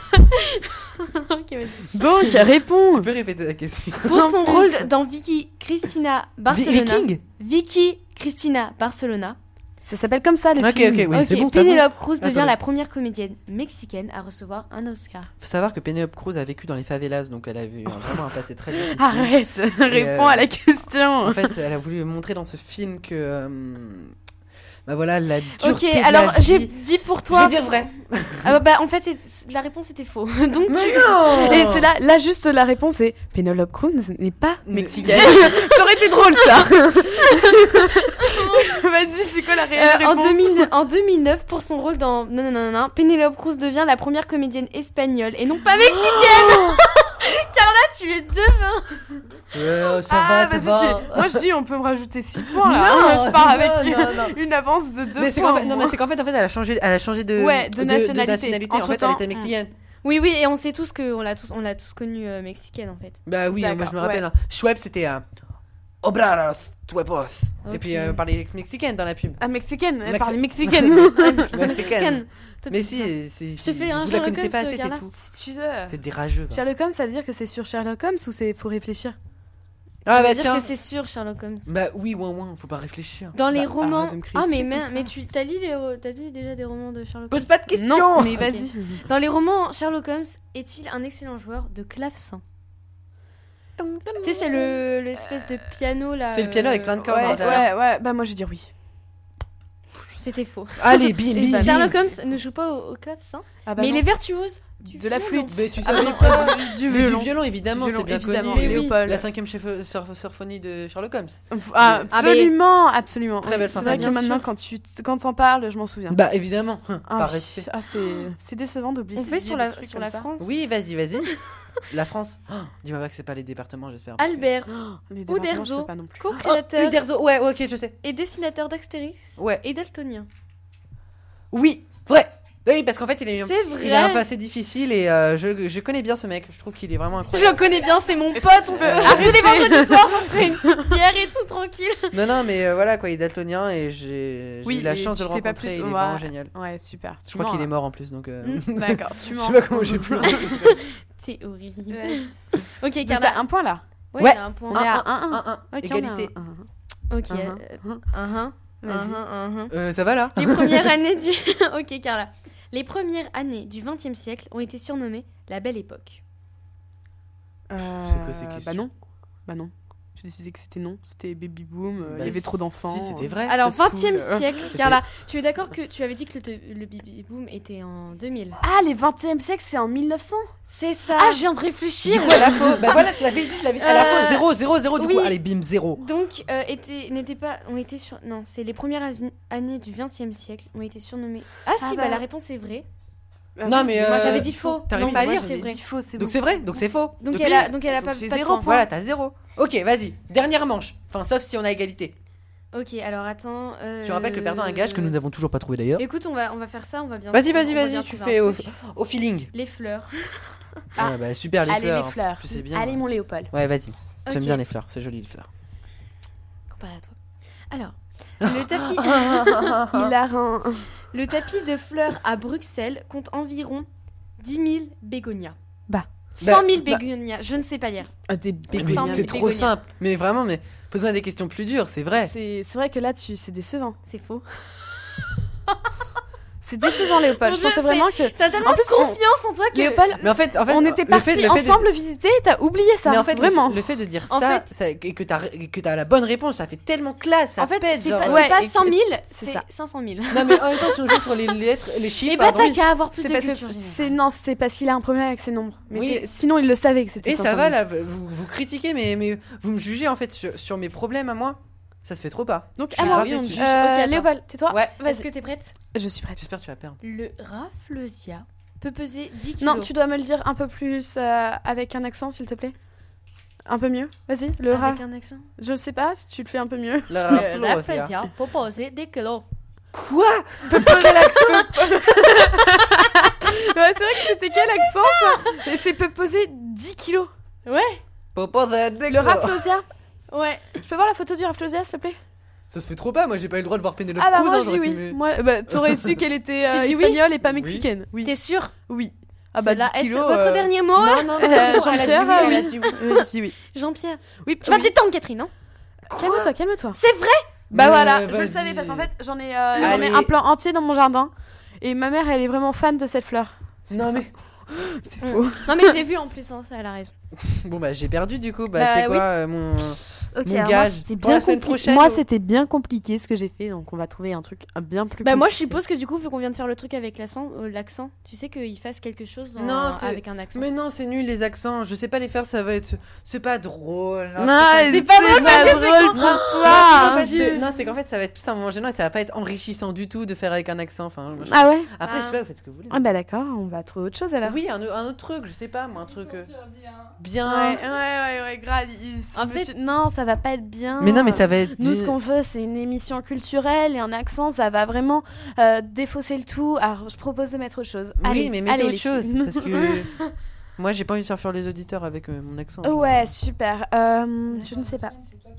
Ok, vas-y. Donc, réponds. Tu peux répéter la question? Pour son En plus. rôle dans Vicky Cristina Barcelona. Viking. Vicky Cristina Barcelona. Ça s'appelle comme ça, le Ok, film. ok, oui, c'est ok, bon. t'as bon. Pénélope Cruz devient Attends. la première comédienne mexicaine à recevoir un Oscar. Faut savoir que Penelope Cruz a vécu dans les favelas, donc elle a eu un- vraiment un passé très difficile. Arrête, réponds euh, à la question. En fait, elle a voulu montrer dans ce film que. euh, bah voilà, la dureté Ok, de alors la vie. j'ai dit pour Je toi. vais dire vrai. Ah bah, bah, en fait, c'est- la réponse était faux. Donc Mais tu. non. Et c'est là, là juste la réponse est Penelope Cruz n'est pas Mais- mexicaine. Ça aurait été drôle ça. Vas-y, c'est quoi la réelle Euh, en, réponse deux mille, en deux mille neuf, pour son rôle dans Non, non, non, non, non, Penélope Cruz devient la première comédienne espagnole et non pas mexicaine. Carla, tu es devin. Euh, ça Ah, va, ça vas-y, va. tu- moi je dis on peut me rajouter six points là. Non, je pars non, avec non, non. une avance de deux Mais c'est points. qu'en fait, non, au mais moins. c'est qu'en fait, en fait, elle a changé, elle a changé de, Ouais, de nationalité. nationalité. En fait, Entre-temps, elle était mexicaine. Oui, oui, et on sait tous qu'on l'a tous, on l'a tous connue euh, mexicaine en fait. Bah oui, moi je me D'accord, rappelle. ouais. Hein. Schweppes, c'était un Obraros, Tuepos. Et Ok. puis euh, parlait mexicaine dans la pub. Ah, mexicaine, elle Mex- parle mexicaine. Mexicaine. Toi, Mais t'es ça. si, c'est. Je te fais un vous la Sherlock connaissez pas Holmes, assez, c'est Carla. tout. Si tu veux. Vous êtes des rageux. va. Sherlock Holmes, ça veut dire que c'est sur Sherlock Holmes ou c'est faut réfléchir? Ah Ça bah veut dire tiens. que c'est sûr Sherlock Holmes. Bah oui, ouin ouin, faut pas réfléchir. Dans les Bah, romans. arrête de me crier Ah mais dessus mais, comme ça. mais tu t'as lu les ro- t'as lu déjà des romans de Sherlock Pose Holmes? pas de questions. Non, mais Ok. vas-y. Dans les romans, Sherlock Holmes est-il un excellent joueur de clavecin? Tu sais, c'est le l'espèce de piano là. C'est le piano avec plein de cordes Ouais, dans c'est le ça. ouais, ouais, bah moi je vais dire oui. C'était faux. Allez, bim, bim, bim. Sherlock Holmes ne joue pas au, au clavecin, Ah bah mais non. il est virtuose du De la violon. flûte. Mais tu Ah savais non, pas du Mais violon. du violon, évidemment, Du violon, c'est bien évidemment, connu. Léopold. La cinquième chef- surf- surphonie de Sherlock Holmes. Ah, Ah, mais- absolument, absolument. Très belle C'est fin vrai de que bien maintenant, sûr. quand tu quand t'en parles, je m'en souviens. Bah évidemment, hein, Ah, par oui. respect. Ah, c'est c'est décevant d'oublier. On fait sur des la trucs sur comme la ça. France. Oui, vas-y, vas-y. La France. Oh, dis-moi pas que c'est pas les départements, j'espère. parce que- Albert, Oh, les départements, je Uderzo, peux pas non plus. Oh, co-créateur Uderzo, ouais, ok, je sais. et dessinateur d'Astérix Ouais. et daltonien. Oui, vrai. Oui, parce qu'en fait, il, est, C'est vrai. il a un passé difficile et euh, je, je connais bien ce mec. Je trouve qu'il est vraiment Je incroyable. le connais bien, c'est mon pote. On se... ah, tous les vendredis soirs, on se fait une petite bière et tout tranquille. Non, non, mais euh, voilà quoi, il est daltonien et j'ai, j'ai Oui, eu la et chance de tu le sais pas rencontrer. plus, Il est ouais. vraiment génial. Ouais, super. Je crois qu'il est mort en plus, donc. Euh... D'accord, tu je mens. sais pas comment j'ai pu. C'est horrible. Ouais. Ok, Donc, Carla. t'as un point là. Ouais, Ouais. t'as un point. On est à un, un un. un, un. Ok, Égalité. on est à un un. Ok. Uh-huh. euh, uh-huh, Vas-y. uh-huh, uh-huh. Euh, ça va là Les premières années du. Ok, Carla. Les premières années du vingtième siècle ont été surnommées la Belle Époque. Euh, C'est quoi ces Bah questions non. Bah non. J'ai décidé que c'était non. C'était baby boom. euh, Il Bah, y avait trop d'enfants. Si, c'était vrai. Alors, ça vingtième saoule. siècle, C'était- Carla, tu es d'accord que tu avais dit que le, le baby boom était en deux mille. Ah, les vingtième siècle, c'est en mille neuf cents. C'est ça. Ah, je viens de réfléchir. Du coup, à la faux. Bah voilà, tu l'avais dit, je l'avais. À la Euh, faux, zéro, zéro, zéro. Du oui. coup, allez, bim, zéro. Donc, euh, était, n'était pas, ont été sur, non, c'est les premières as- années du vingtième siècle ont été surnommées. Ah, Ah si, bah. bah la réponse est vraie. Ah Non, oui, mais, moi euh, J'avais dit faux. t'arrives Non, pas à moi, lire, c'est j'avais vrai. dit faux, c'est Donc bon. c'est vrai, donc c'est faux. Donc Donc elle oui. a, donc elle a Donc pas, j'ai pas de zéro point. point. Voilà, t'as zéro. Ok, vas-y. Dernière manche. Enfin, sauf si on a égalité. Ok, alors attends. euh, Tu rappelles que perdant un gage que nous n'avons toujours pas trouvé d'ailleurs. Écoute, on va, on va faire ça, on va bien. Vas-y, on va vas-y, bien vas-y. Tu trouver fais un au, truc. au feeling. Les fleurs. Ah, bah super, les Allez, fleurs. les fleurs. Tu sais bien. Allez, mon Léopold. Ouais, vas-y. J'aime Ok. bien les fleurs, c'est joli les fleurs. Comparé à toi. Alors, le tapis, Hilarant. le tapis de fleurs à Bruxelles compte environ dix mille bégonias. Bah. cent mille Bah, bah. bégonias. Je ne sais pas lire. Ah, des Mais cent bégonias. c'est trop bégonias. simple. Mais vraiment, mais pose-moi des questions plus dures, c'est vrai. C'est c'est vrai que là, tu... c'est décevant. C'est faux. C'est décevant, Léopold. Je Je pensais sais. vraiment que. T'as tellement En plus, on- confiance en toi que. Léopold, Mais en fait, en fait on était le fait- partis le fait de- ensemble visiter et t'as oublié ça. Mais en fait, le fait- vraiment. Le fait de dire En ça, ça- et que t'as que t'as la bonne réponse, ça fait tellement classe, ça En fait, pète, c'est genre, pas, euh, c'est pas et- cent mille, c'est c'est ça. cinq cent mille. Non mais en même temps, si on joue sur les lettres, les chiffres, Et bah pardon, t'as qu'à avoir plus C'est de parce que culture générale. c'est non, c'est parce qu'il a un problème avec ses nombres. Mais Oui. c'est- sinon, il le savait que c'était et ça cinq cent va mille. là, vous, vous critiquez, mais, mais vous me jugez en fait sur, sur mes problèmes à moi. Ça se fait trop pas. Donc, Je suis alors, grave oui, on déçu. juge. Ok, Euh, attends. Léopold, tais-toi. Ouais, Est-ce que t'es prête? Je suis prête. j'espère que tu vas perdre. Le Rafflesia peut peser dix kilos. Non, tu dois me le dire un peu plus euh, avec un accent, s'il te plaît. Un peu mieux. Vas-y, le rat. Avec un accent. Je sais pas, si tu le fais un peu mieux. La Le Rafflesia. Rafflesia peut peser dix kilos. Quoi? C'est quel accent? Ouais, c'est vrai que c'était quel accent ça? Et c'est peut poser dix kilos. Ouais. Popo de déco. Le Rafflesia. Ouais. Je peux voir la photo du Rafflesia, s'il te plaît? Ça se fait trop pas, moi j'ai pas eu le droit de voir Pénélope Ah bah Cruz, moi hein, je dis j'aurais oui. pu me- Moi, bah, t'aurais su qu'elle était euh, Tu dis oui espagnole et pas mexicaine. Oui. T'es sûr? Oui. Ah bah Cela- dix est-ce kilos. votre euh, dernier mot? Non, non, non, Euh, c'est bon, elle a dit Jean-Pierre, oui, elle a oui. dit oui. euh, si, oui. Jean-Pierre. Oui, Tu vas oui. te détendre, Catherine, hein? Calme-toi, calme-toi. C'est vrai? Bah Mais voilà, je vas-y. le savais parce qu'en fait j'en ai, euh, j'en Allez. ai un plan entier dans mon jardin et ma mère elle est vraiment fan de cette fleur. C'est Non pour ça. mais. C'est Mm. faux. Non, mais je l'ai vu en plus, hein, ça, elle a raison. Bon bah j'ai perdu du coup, bah, Bah, c'est oui. quoi euh, mon. Ok, Mon alors gage. moi, c'était Pour bien la semaine compli- prochaine, Moi ou- c'était bien compliqué ce que j'ai fait donc on va trouver un truc un bien plus Bah, moi, je compliqué. suppose que du coup, vu qu'on vient de faire le truc avec l'accent, euh, l'accent, tu sais qu'il fasse quelque chose en- Non, c'est- avec un accent. Mais non, c'est nul les accents, je sais pas les faire, ça va être. C'est pas drôle. hein, Non, c'est c'est pas drôle parce que c'est drôle con. pour Non, toi. en fait, Dieu. c'est- non, c'est qu'en fait ça va être plus un moment gênant et ça va pas être enrichissant du tout de faire avec un accent. Enfin, moi, je- Ah ouais. Après, je Ah. sais pas, vous faites ce que vous voulez. Ah bah d'accord, on va trouver autre chose alors. Oui, un, un autre truc, je sais pas, moi, un truc. euh, Bien. Ouais, ouais, ouais, ouais, grave. il- En monsieur- non, ça va pas être bien. Mais non, mais ça va être. Nous, du- ce qu'on fait, c'est une émission culturelle et un accent, ça va vraiment euh, défausser le tout. Alors, je propose de mettre autre chose. Oui, Allez, mais mettez allez, autre les chose. filles. Parce que. Moi, j'ai pas envie de faire fuir les auditeurs avec euh, mon accent. genre. Ouais, super. Euh, je ne sais pas.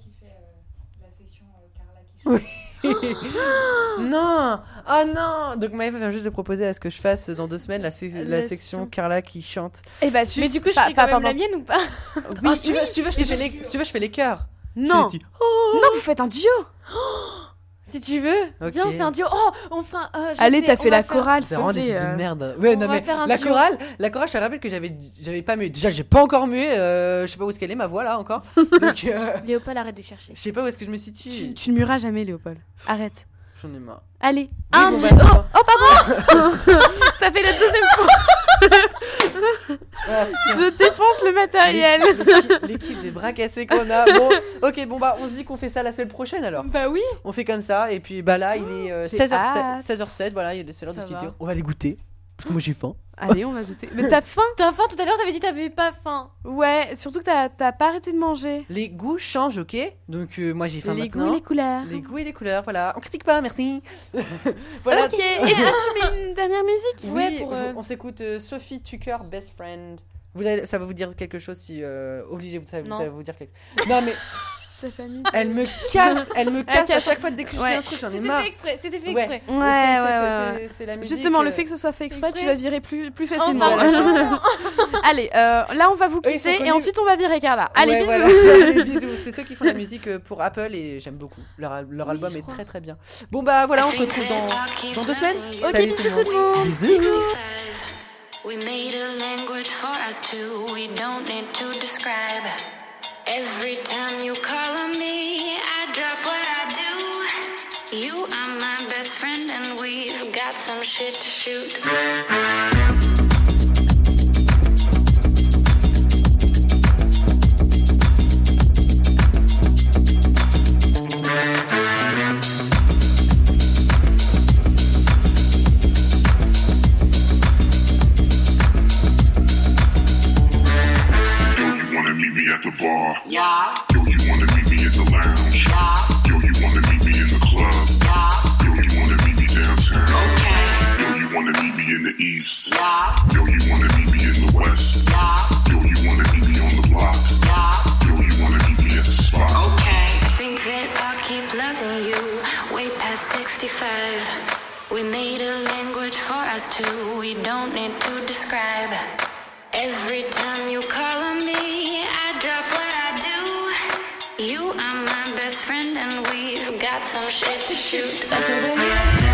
Non. Oh non. Donc Maëva vient juste de proposer à ce que je fasse dans deux semaines la, sé- la La section section. Carla qui chante. Eh bah, Mais juste du coup, je pas- fais pas quand même pendant- la mienne ou pas? Oui, Ah, si tu veux, si tu veux, je te Et fais juste- les, si tu veux, je fais les chœurs. Non, Je dis, non, vous faites un duo. Si tu veux, Ok. viens, on fait un duo. Oh, on fait un. euh, je Allez, sais, t'as on fait va la faire- chorale, C'est vraiment des santé, idées de euh. merde. Ouais, On non va mais faire un la duo. chorale, la chorale, je te rappelle que j'avais, j'avais pas mué. Déjà, j'ai pas encore mué. Euh, je sais pas où est-ce qu'elle est ma voix là encore. Donc, euh, Léopold, arrête de chercher. je sais pas où est-ce que je me Tu, situe. tu ne mueras jamais, Léopold. Arrête. J'en ai marre. Allez, Oui, un bon, duo. bah, Oh, pardon. Ça fait la deuxième fois. Ah, Je défonce le matériel. l'équipe, l'équipe des bras cassés qu'on a. Bon, ok, bon bah on se dit qu'on fait ça la semaine prochaine alors. Bah oui. On fait comme ça et puis bah là il est euh, J'ai seize heures hâte. sept, seize heures sept, voilà, il est- c'est l'heure de Ça se quitter. va. On va les goûter. Moi j'ai faim. Allez, on va goûter. Mais t'as faim? T'as faim tout à l'heure, t'avais dit que t'avais pas faim. Ouais, surtout que t'as, t'as pas arrêté de manger. Les goûts changent, ok. Donc euh, moi j'ai faim Les maintenant. goûts, les couleurs. Les goûts et les couleurs, voilà. On critique pas, merci. Voilà. Ok, est-ce que tu mets une dernière musique? Oui, Ouais, pour, on- euh, on s'écoute euh, Sophie Tucker, Best Friend. Vous allez- ça va vous dire quelque chose si euh, obligé, vous savez, Non. ça va vous dire quelque. Non mais Ta famille. elle me casse, elle me casse à casse. chaque fois dès que je dis Ouais. un truc, j'en ai C'était marre. fait exprès, c'était fait Ouais. exprès. Ouais, C'est- c'est- ouais, c'est- ouais. c'est- c'est la musique, Justement, le euh, fait que ce soit fait exprès, exprès. tu vas virer plus, plus facilement. Oh, Voilà. Allez, euh, là on va vous Eux, ils sont quitter et connus- ensuite on va virer Carla. Allez, Ouais, bisous. voilà. Allez, bisous. C'est ceux qui font la musique euh, pour Apple et j'aime beaucoup. Leur, al- leur Oui, album je est crois. très très bien. Bon bah voilà, on se retrouve dans, dans deux semaines. Ok, Salut bisous tout le monde. Bisous. We made a language for us two, we don't need to describe. Every time you call on me, I drop what I do. You are my best friend and we've got some shit to shoot. Meet me at the bar. Yeah, Yo, you wanna meet me at the lounge. yeah, Yo, you wanna meet me in the club. yeah, Yo, you wanna meet me downtown. okay, Yo, you wanna meet me in the east. yeah, Yo, you wanna meet me in the west. yeah, Yo, you wanna meet me on the block. yeah, Yo, you wanna meet me at the spot. okay. Think that I'll keep loving you way past sixty-five. We made a language for us two, we don't need to describe. Every time you call on me, I drop what I do. You are my best friend and we've got some shit to shoot. That's the way